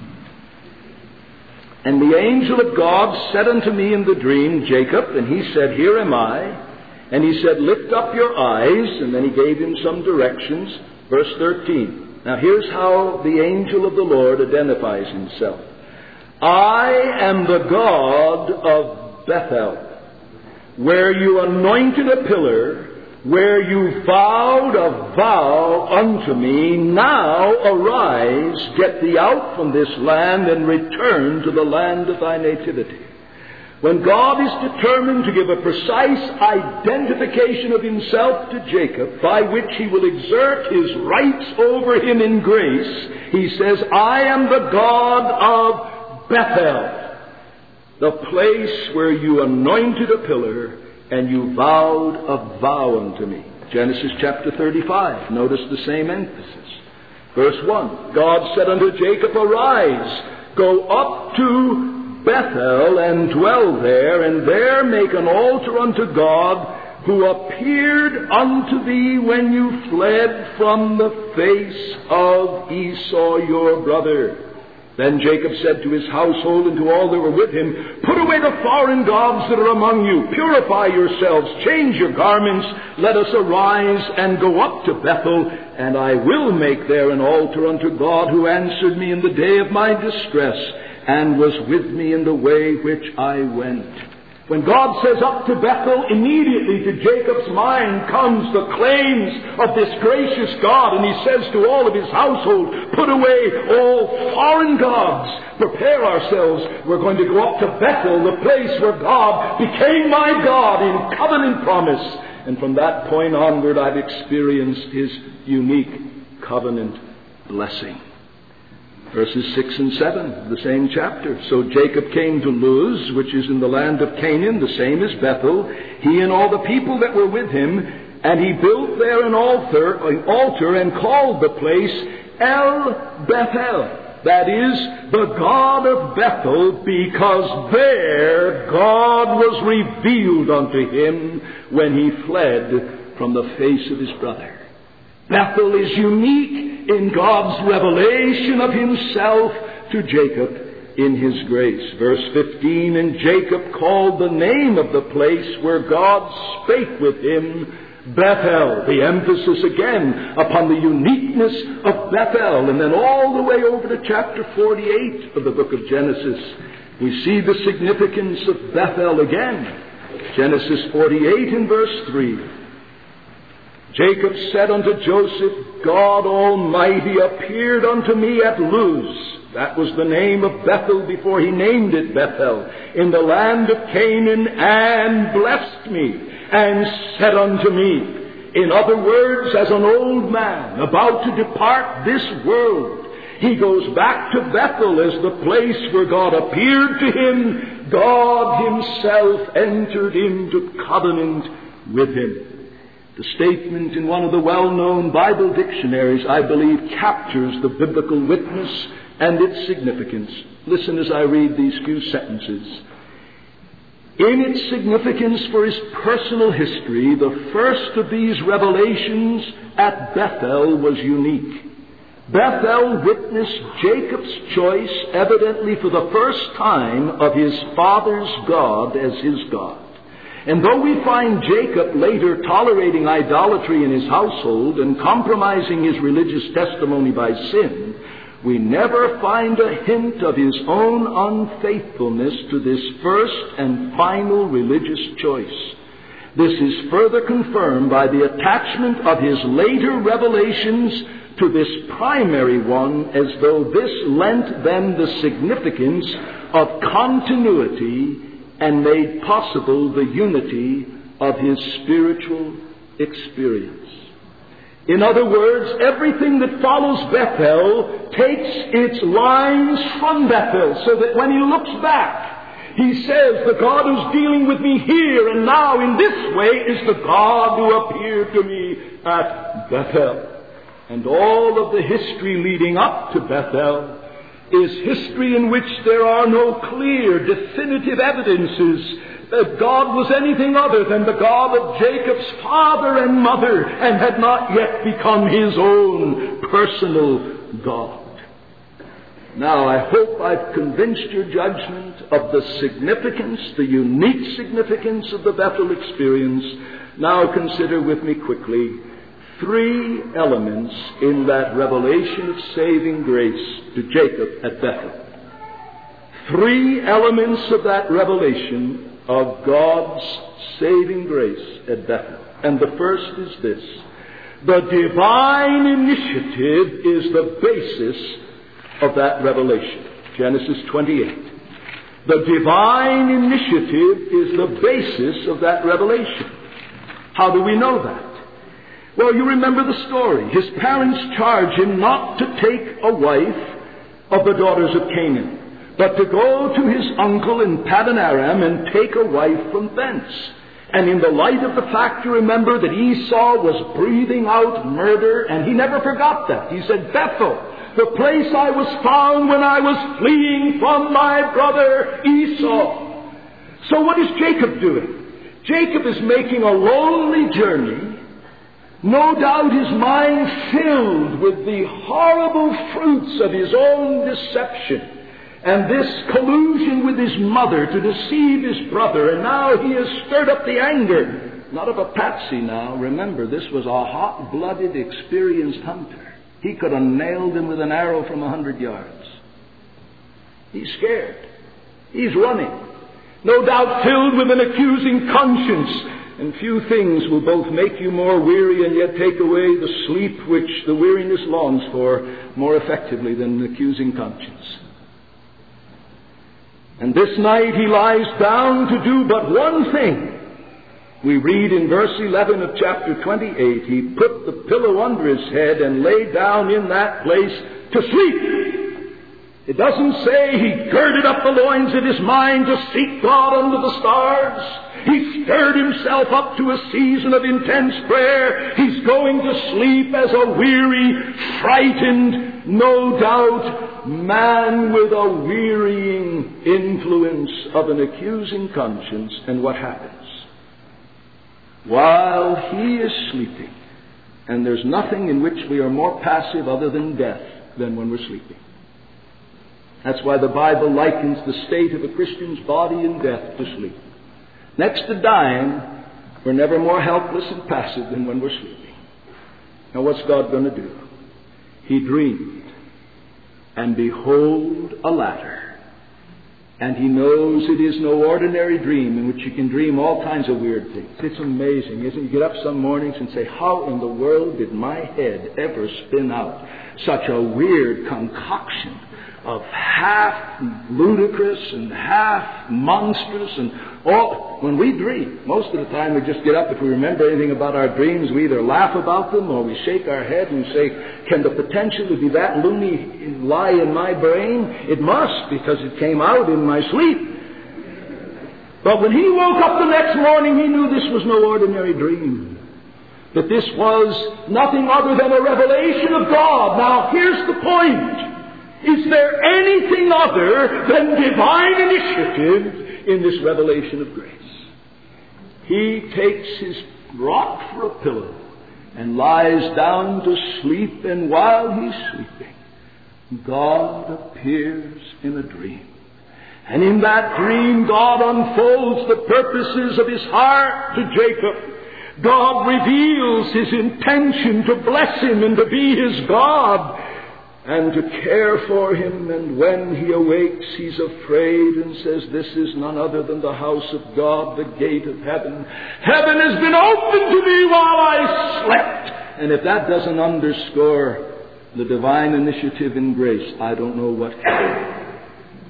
And the angel of God said unto me in the dream, Jacob, and he said, Here am I. And he said, Lift up your eyes. And then he gave him some directions. Verse 13. Now here's how the angel of the Lord identifies himself. I am the God of Bethel, where you anointed a pillar, where you vowed a vow unto me. Now arise, get thee out from this land, and return to the land of thy nativity. when God is determined to give a precise identification of himself to Jacob, by which he will exert his rights over him in grace, he says, I am the God of Bethel, the place where you anointed a pillar and you vowed a vow unto me. Genesis chapter 35. Notice the same emphasis. Verse 1. God said unto Jacob, Arise, go up to Bethel and dwell there, and there make an altar unto God, who appeared unto thee when you fled from the face of Esau your brother. Then Jacob said to his household and to all that were with him, Put away the foreign gods that are among you. Purify yourselves. Change your garments. Let us arise and go up to Bethel, and I will make there an altar unto God, who answered me in the day of my distress, and was with me in the way which I went. When God says up to Bethel, immediately to Jacob's mind comes the claims of this gracious God, and he says to all of his household, Put away all foreign gods. Prepare ourselves. We're going to go up to Bethel, the place where God became my God in covenant promise. And from that point onward, I've experienced his unique covenant blessing. Verses 6 and 7, the same chapter. So Jacob came to Luz, which is in the land of Canaan, the same as Bethel, he and all the people that were with him, and he built there an altar and called the place El Bethel. That is, the God of Bethel, because there God was revealed unto him when he fled from the face of his brother. Bethel is unique in God's revelation of himself to Jacob in his grace. Verse 15, And Jacob called the name of the place where God spake with him Bethel. The emphasis again upon the uniqueness of Bethel. And then all the way over to chapter 48 of the book of Genesis, we see the significance of Bethel again. Genesis 48 and verse 3. Jacob said unto Joseph, God Almighty appeared unto me at Luz. That was the name of Bethel before he named it Bethel, in the land of Canaan, and blessed me, and said unto me. In other words, as an old man about to depart this world, he goes back to Bethel as the place where God appeared to him. God himself entered into covenant with him. The statement in one of the well-known Bible dictionaries, I believe, captures the biblical witness and its significance. Listen as I read these few sentences. In its significance for his personal history, the first of these revelations at Bethel was unique. Bethel witnessed Jacob's choice, evidently for the first time, of his father's God as his God. And though we find Jacob later tolerating idolatry in his household and compromising his religious testimony by sin, we never find a hint of his own unfaithfulness to this first and final religious choice. This is further confirmed by the attachment of his later revelations to this primary one, as though this lent them the significance of continuity and made possible the unity of his spiritual experience. In other words, everything that follows Bethel takes its lines from Bethel, so that when he looks back, he says, the God who's dealing with me here and now in this way is the God who appeared to me at Bethel. And all of the history leading up to Bethel is history in which there are no clear, definitive evidences that God was anything other than the God of Jacob's father and mother, and had not yet become his own personal God. Now, I hope I've convinced your judgment of the significance, the unique significance of the Bethel experience. Now consider with me quickly three elements in that revelation of saving grace to Jacob at Bethel. Three elements of that revelation of God's saving grace at Bethel. And the first is this. The divine initiative is the basis of that revelation. Genesis 28. The divine initiative is the basis of that revelation. How do we know that? Well, you remember the story. His parents charge him not to take a wife of the daughters of Canaan, but to go to his uncle in Paddan Aram and take a wife from thence. And in the light of the fact, you remember that Esau was breathing out murder, and he never forgot that. He said, Bethel, the place I was found when I was fleeing from my brother Esau. So what is Jacob doing? Jacob is making a lonely journey, no doubt his mind filled with the horrible fruits of his own deception and this collusion with his mother to deceive his brother. And now he has stirred up the anger, not of a patsy now. Remember, this was a hot-blooded, experienced hunter. He could have nailed him with an arrow from 100 yards. He's scared. He's running. No doubt filled with an accusing conscience. And few things will both make you more weary and yet take away the sleep which the weariness longs for more effectively than an accusing conscience. And this night he lies down to do but one thing. We read in verse 11 of chapter 28, he put the pillow under his head and lay down in that place to sleep. It doesn't say he girded up the loins of his mind to seek God under the stars. He stirred himself up to a season of intense prayer. He's going to sleep as a weary, frightened, no doubt, man with a wearying influence of an accusing conscience. And what happens? While he is sleeping, and there's nothing in which we are more passive other than death than when we're sleeping. That's why the Bible likens the state of a Christian's body in death to sleep. Next to dying, we're never more helpless and passive than when we're sleeping. Now what's God going to do? He dreamed, and behold, a ladder. And he knows it is no ordinary dream in which you can dream all kinds of weird things. It's amazing, isn't it? You get up some mornings and say, how in the world did my head ever spin out such a weird concoction of half ludicrous and half monstrous and all. When we dream, most of the time we just get up. If we remember anything about our dreams, we either laugh about them or we shake our head and say, can the potential to be that loony lie in my brain? It must, because it came out in my sleep. But when he woke up the next morning, he knew this was no ordinary dream. That this was nothing other than a revelation of God. Now here's the point. Is there anything other than divine initiative in this revelation of grace? He takes his rock for a pillow and lies down to sleep, and while he's sleeping, God appears in a dream. And in that dream, God unfolds the purposes of his heart to Jacob. God reveals his intention to bless him and to be his God, and to care for him. And when he awakes, he's afraid and says, this is none other than the house of God, the gate of heaven. Heaven has been opened to me while I slept. And if that doesn't underscore the divine initiative in grace, I don't know what can.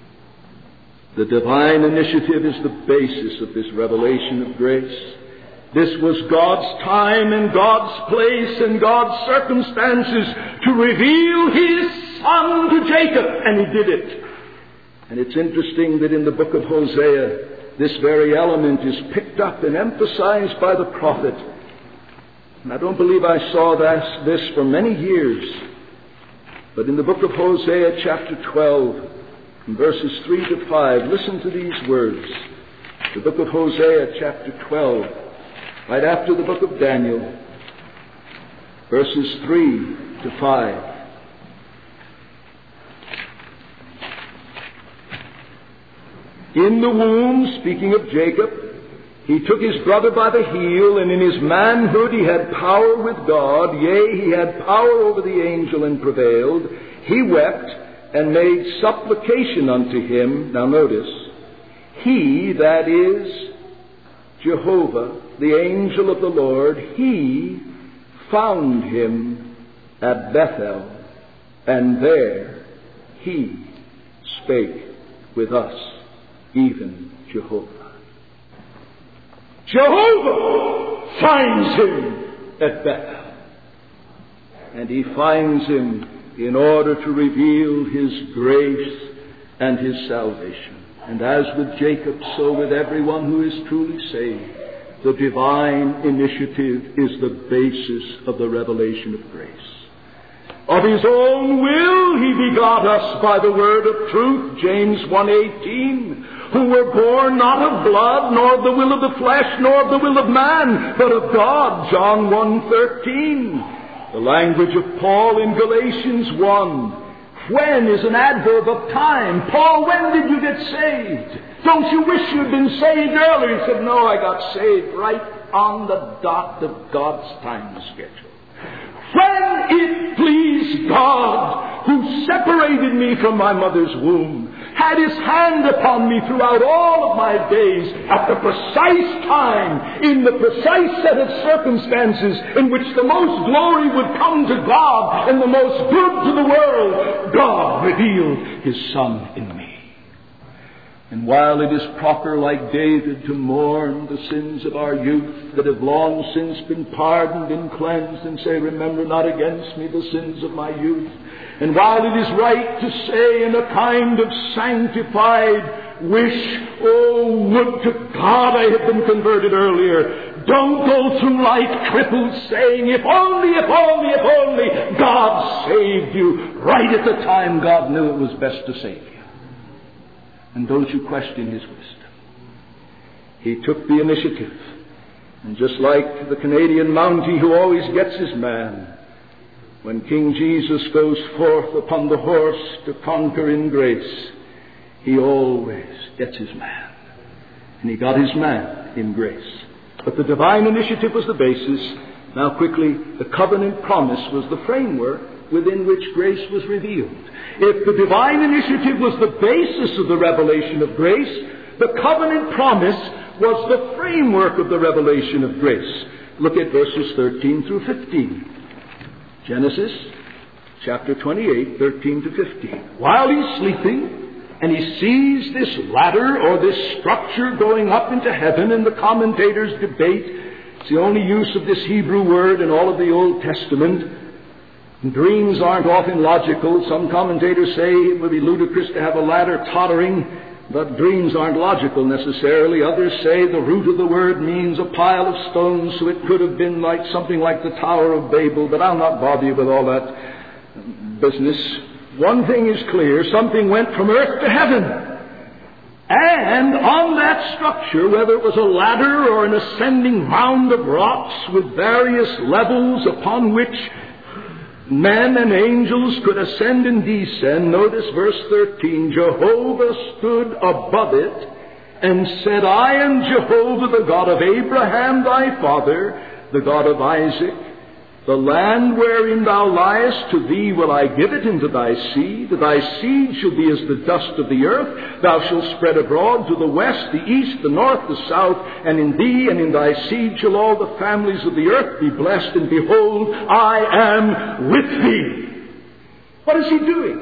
The divine initiative is the basis of this revelation of grace. This was God's time and God's place and God's circumstances to reveal his Son to Jacob, and he did it. And it's interesting that in the book of Hosea, this very element is picked up and emphasized by the prophet. And I don't believe I saw this for many years. But in the book of Hosea, chapter 12, verses 3 to 5, listen to these words. The book of Hosea, chapter 12, right after the book of Daniel, verses 3 to 5. In the womb, speaking of Jacob, he took his brother by the heel, and in his manhood he had power with God. Yea, he had power over the angel and prevailed. He wept and made supplication unto him. Now notice, he, that is Jehovah, the angel of the Lord, he found him at Bethel, and there he spake with us. even Jehovah. Jehovah finds him at Bethel. And he finds him in order to reveal his grace and his salvation. And as with Jacob, so with everyone who is truly saved, the divine initiative is the basis of the revelation of grace. Of his own will he begot us by the word of truth, James 1:18, who were born not of blood, nor of the will of the flesh, nor of the will of man, but of God, John 1:13. The language of Paul in Galatians 1. When is an adverb of time. Paul, when did you get saved? Don't you wish you'd been saved earlier? He said, no, I got saved right on the dot of God's time schedule. When it pleased God, who separated me from my mother's womb, had his hand upon me throughout all of my days, at the precise time, in the precise set of circumstances in which the most glory would come to God and the most good to the world, God revealed his Son in me. And while it is proper, like David, to mourn the sins of our youth that have long since been pardoned and cleansed, and say, remember not against me the sins of my youth, and while it is right to say in a kind of sanctified wish, oh, would to God I had been converted earlier, don't go through life crippled saying, if only, if only, if only God saved you right at the time God knew it was best to save you. And don't you question his wisdom. He took the initiative. And just like the Canadian Mountie who always gets his man, when King Jesus goes forth upon the horse to conquer in grace, he always gets his man. And he got his man in grace. But the divine initiative was the basis. Now quickly, the covenant promise was the framework within which grace was revealed. If the divine initiative was the basis of the revelation of grace, the covenant promise was the framework of the revelation of grace. Look at verses 13 through 15. Genesis chapter 28, 13 to 15. While he's sleeping, and he sees this ladder or this structure going up into heaven, and the commentators debate, it's the only use of this Hebrew word in all of the Old Testament. Dreams aren't often logical. Some commentators say it would be ludicrous to have a ladder tottering, but dreams aren't logical necessarily. Others say the root of the word means a pile of stones, so it could have been like something like the Tower of Babel, but I'll not bother you with all that business. One thing is clear, something went from earth to heaven. And on that structure, whether it was a ladder or an ascending mound of rocks with various levels upon which men and angels could ascend and descend, notice verse 13, Jehovah stood above it and said, I am Jehovah, the God of Abraham thy father, the God of Isaac. The land wherein thou liest, to thee will I give it, and to thy seed. Thy seed shall be as the dust of the earth. Thou shalt spread abroad to the west, the east, the north, the south. And in thee and in thy seed shall all the families of the earth be blessed. And behold, I am with thee. What is he doing?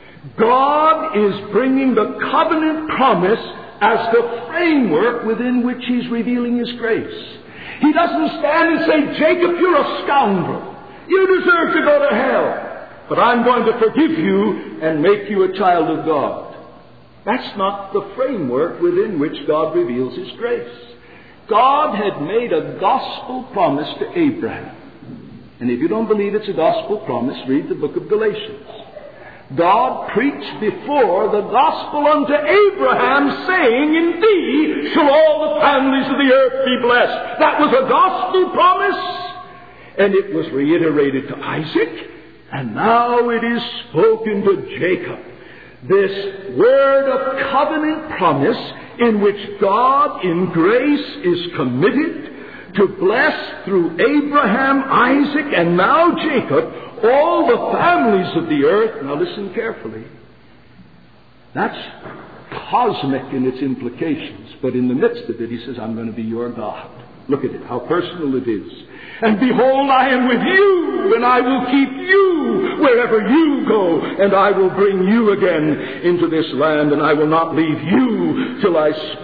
God is bringing the covenant promise as the framework within which he's revealing his grace. He doesn't stand and say, Jacob, you're a scoundrel. You deserve to go to hell. But I'm going to forgive you and make you a child of God. That's not the framework within which God reveals his grace. God had made a gospel promise to Abraham. And if you don't believe it's a gospel promise, read the book of Galatians. God preached before the gospel unto Abraham, saying, in thee shall all the families of the earth be blessed. That was a gospel promise, and it was reiterated to Isaac, and now it is spoken to Jacob. This word of covenant promise in which God in grace is committed to bless through Abraham, Isaac, and now Jacob, all the families of the earth. Now listen carefully. That's cosmic in its implications. But in the midst of it, he says, I'm going to be your God. Look at it, how personal it is. And behold, I am with you, and I will keep you wherever you go, and I will bring you again into this land, and I will not leave you till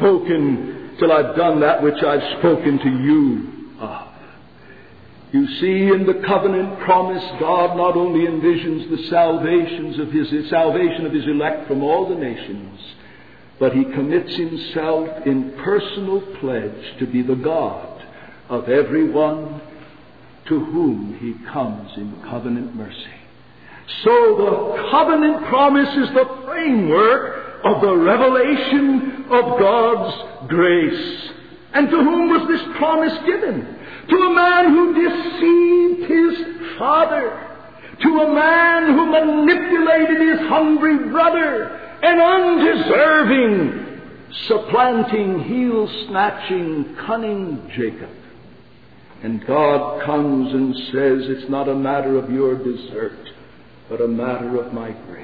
I've done that which I've spoken to you of. You see, in the covenant promise, God not only envisions the salvation of his elect from all the nations, but he commits himself in personal pledge to be the God of everyone to whom he comes in covenant mercy. So the covenant promise is the framework of the revelation of God's grace. And to whom was this promise given? To a man who deceived his father. To a man who manipulated his hungry brother. An undeserving, supplanting, heel-snatching, cunning Jacob. And God comes and says, it's not a matter of your desert, but a matter of my grace.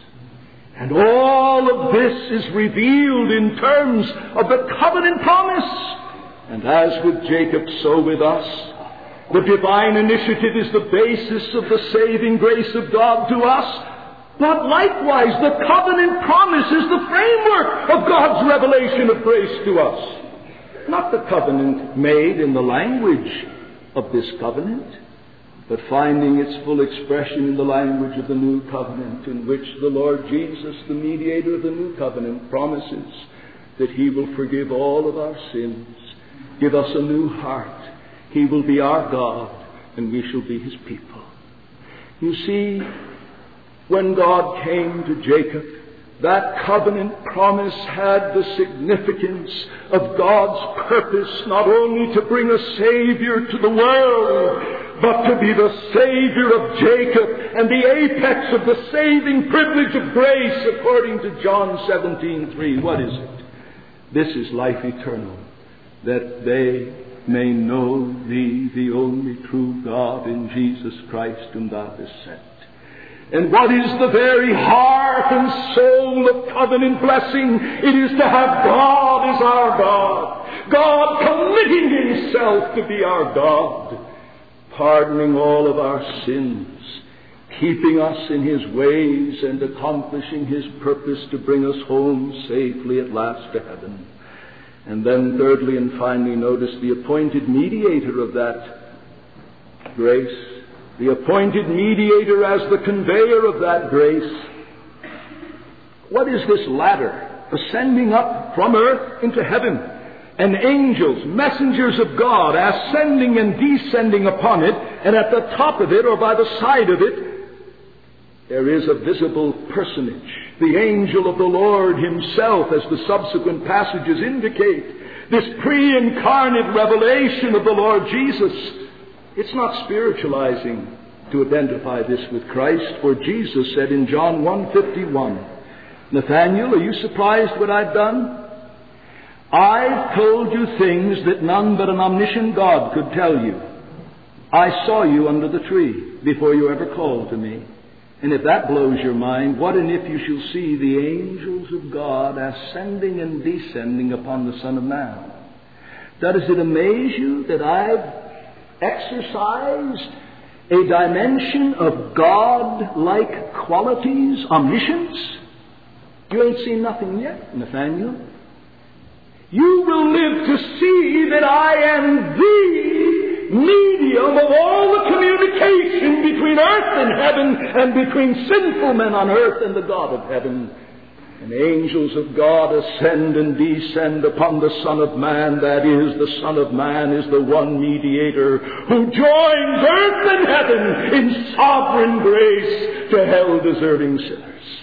And all of this is revealed in terms of the covenant promise. And as with Jacob, so with us. The divine initiative is the basis of the saving grace of God to us. But likewise, the covenant promise is the framework of God's revelation of grace to us. Not the covenant made in the language of this covenant, but finding its full expression in the language of the new covenant, in which the Lord Jesus, the mediator of the new covenant, promises that he will forgive all of our sins, give us a new heart. He will be our God, and we shall be his people. You see, when God came to Jacob, that covenant promise had the significance of God's purpose not only to bring a Savior to the world, but to be the Savior of Jacob and the apex of the saving privilege of grace, according to John 17:3. What is it? This is life eternal, that they may know thee, the only true God, in Jesus Christ whom thou hast sent. And what is the very heart and soul of covenant blessing? It is to have God as our God. God committing himself to be our God, pardoning all of our sins, keeping us in his ways, and accomplishing his purpose to bring us home safely at last to heaven. And then thirdly and finally, notice the appointed mediator of that grace. The appointed mediator as the conveyor of that grace. What is this ladder ascending up from earth into heaven? And angels, messengers of God, ascending and descending upon it, and at the top of it or by the side of it, there is a visible personage, the angel of the Lord himself, as the subsequent passages indicate. This pre-incarnate revelation of the Lord Jesus. It's not spiritualizing to identify this with Christ, for Jesus said in John 1:51, Nathanael, are you surprised what I've done? I've told you things that none but an omniscient God could tell you. I saw you under the tree before you ever called to me. And if that blows your mind, what and if you shall see the angels of God ascending and descending upon the Son of Man? Does it amaze you that I've exercised a dimension of God-like qualities, omniscience? You ain't seen nothing yet, Nathanael. You will live to see that I am the medium of all the communication between earth and heaven, and between sinful men on earth and the God of heaven. And angels of God ascend and descend upon the Son of Man. That is, the Son of Man is the one mediator who joins earth and heaven in sovereign grace to hell-deserving sinners.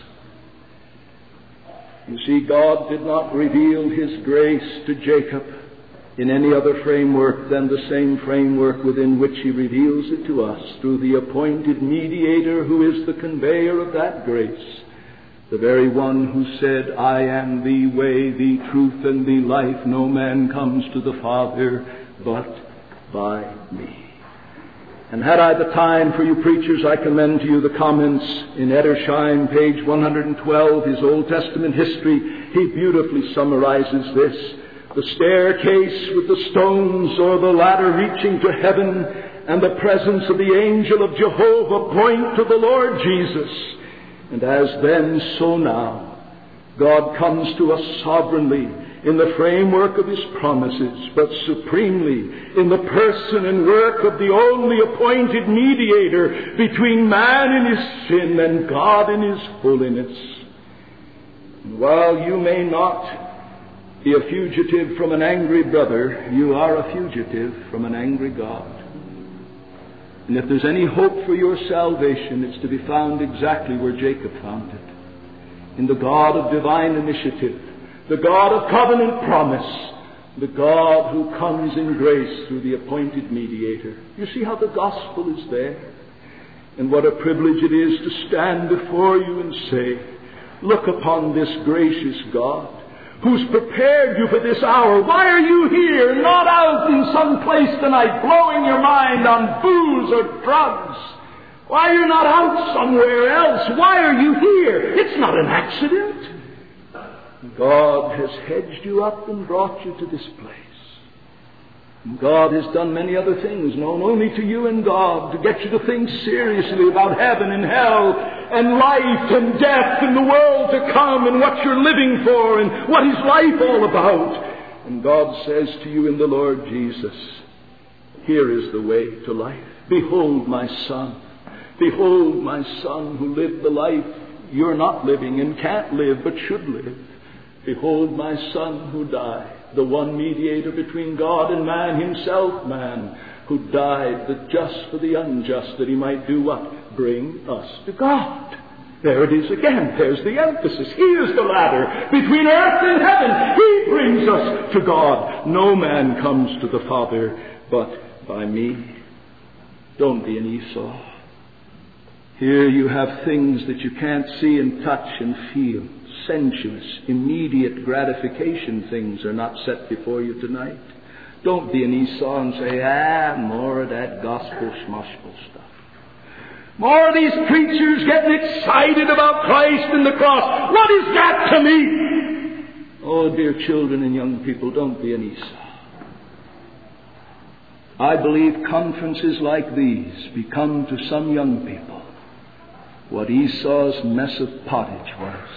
You see, God did not reveal his grace to Jacob in any other framework than the same framework within which he reveals it to us, through the appointed mediator who is the conveyor of that grace. The very one who said, I am the way, the truth, and the life. No man comes to the Father but by me. And had I the time for you preachers, I commend to you the comments in Edersheim, page 112, his Old Testament history. He beautifully summarizes this. The staircase with the stones, or the ladder reaching to heaven, and the presence of the angel of Jehovah point to the Lord Jesus. And as then, so now, God comes to us sovereignly in the framework of His promises, but supremely in the person and work of the only appointed mediator between man in his sin and God in His holiness. And while you may not be a fugitive from an angry brother, you are a fugitive from an angry God. And if there's any hope for your salvation, it's to be found exactly where Jacob found it. In the God of divine initiative, the God of covenant promise, the God who comes in grace through the appointed mediator. You see how the gospel is there? And what a privilege it is to stand before you and say, look upon this gracious God who's prepared you for this hour. Why are you here, not out in some place tonight, blowing your mind on booze or drugs? Why are you not out somewhere else? Why are you here? It's not an accident. God has hedged you up and brought you to this place. And God has done many other things known only to you and God, to get you to think seriously about heaven and hell and life and death and the world to come and what you're living for and what is life all about. And God says to you in the Lord Jesus, here is the way to life. Behold my son. Behold my son who lived the life you're not living and can't live but should live. Behold my son who died, the one mediator between God and man, himself man, who died the just for the unjust, that he might do what? Bring us to God. There it is again. There's the emphasis. He is the ladder between earth and heaven. He brings us to God. No man comes to the Father but by me. Don't be an Esau. Here you have things that you can't see and touch and feel. Sensuous, immediate gratification things are not set before you tonight. Don't be an Esau and say, more of that gospel schmospel stuff. More of these preachers getting excited about Christ and the cross. What is that to me? Oh, dear children and young people, don't be an Esau. I believe conferences like these become to some young people what Esau's mess of pottage was.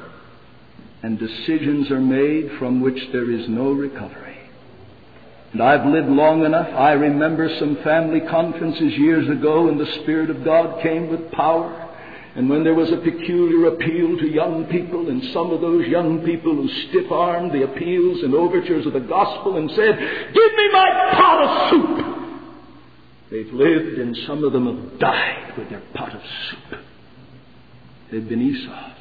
And decisions are made from which there is no recovery. And I've lived long enough. I remember some family conferences years ago when the Spirit of God came with power. And when there was a peculiar appeal to young people, and some of those young people who stiff-armed the appeals and overtures of the gospel and said, give me my pot of soup. They've lived, and some of them have died with their pot of soup. They've been Esau's.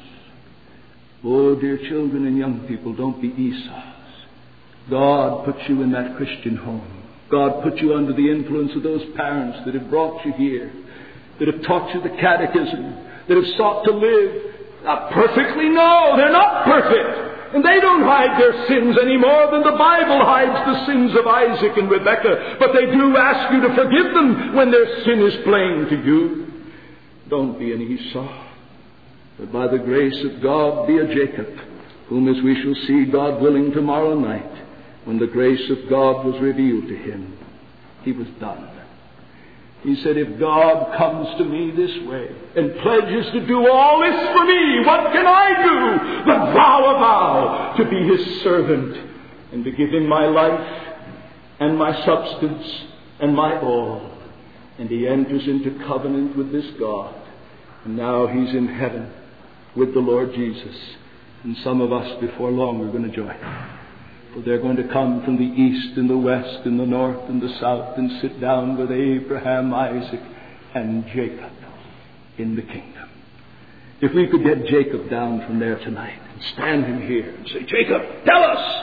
Oh, dear children and young people, don't be Esau's. God put you in that Christian home. God put you under the influence of those parents that have brought you here, that have taught you the catechism, that have sought to live. Not perfectly, no, they're not perfect. And they don't hide their sins any more than the Bible hides the sins of Isaac and Rebekah. But they do ask you to forgive them when their sin is plain to you. Don't be an Esau, but by the grace of God be a Jacob, whom, as we shall see, God willing, tomorrow night, when the grace of God was revealed to him, he was done. He said, if God comes to me this way and pledges to do all this for me, what can I do but vow a vow to be his servant and to give him my life and my substance and my all? And he enters into covenant with this God. And now he's in heaven with the Lord Jesus. And some of us before long are going to join him. For they're going to come from the east and the west and the north and the south and sit down with Abraham, Isaac, and Jacob in the kingdom. If we could get Jacob down from there tonight and stand him here and say, Jacob, tell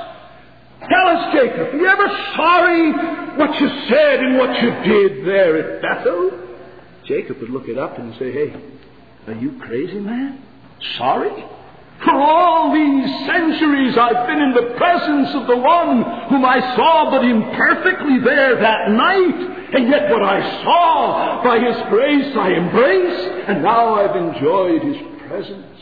us, Jacob, are you ever sorry what you said and what you did there at Bethel? Jacob would look it up and say, hey, are you crazy, man? Sorry? For all these centuries I've been in the presence of the one whom I saw but imperfectly there that night. And yet what I saw, by his grace I embraced, and now I've enjoyed his presence.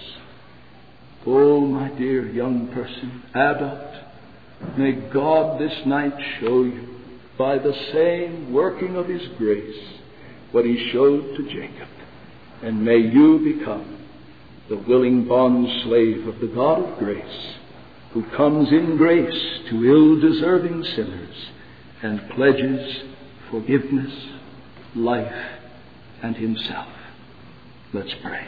Oh, my dear young person, adult, may God this night show you by the same working of his grace what he showed to Jacob. And may you become the willing bondslave of the God of grace, who comes in grace to ill-deserving sinners and pledges forgiveness, life, and himself. Let's pray.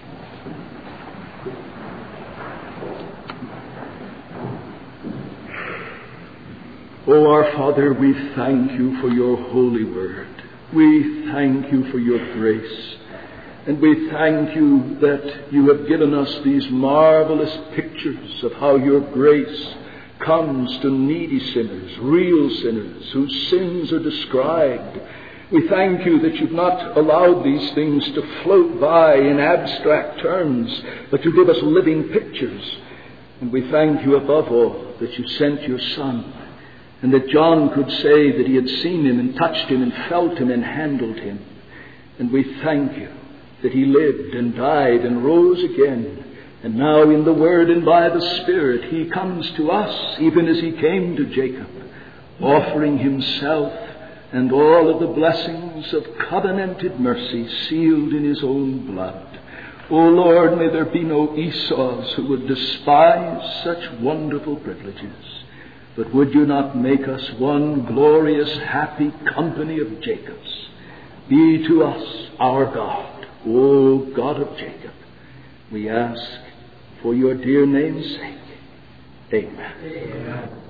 O our Father, we thank you for your holy word. We thank you for your grace. And we thank you that you have given us these marvelous pictures of how your grace comes to needy sinners, real sinners, whose sins are described. We thank you that you've not allowed these things to float by in abstract terms, but to give us living pictures. And we thank you above all that you sent your Son, and that John could say that he had seen him and touched him and felt him and handled him. And we thank you that he lived and died and rose again. And now in the Word and by the Spirit he comes to us, even as he came to Jacob, offering himself and all of the blessings of covenanted mercy sealed in his own blood. O Lord, may there be no Esau's who would despise such wonderful privileges. But would you not make us one glorious, happy company of Jacobs? Be to us our God, O God of Jacob. We ask for your dear name's sake. Amen.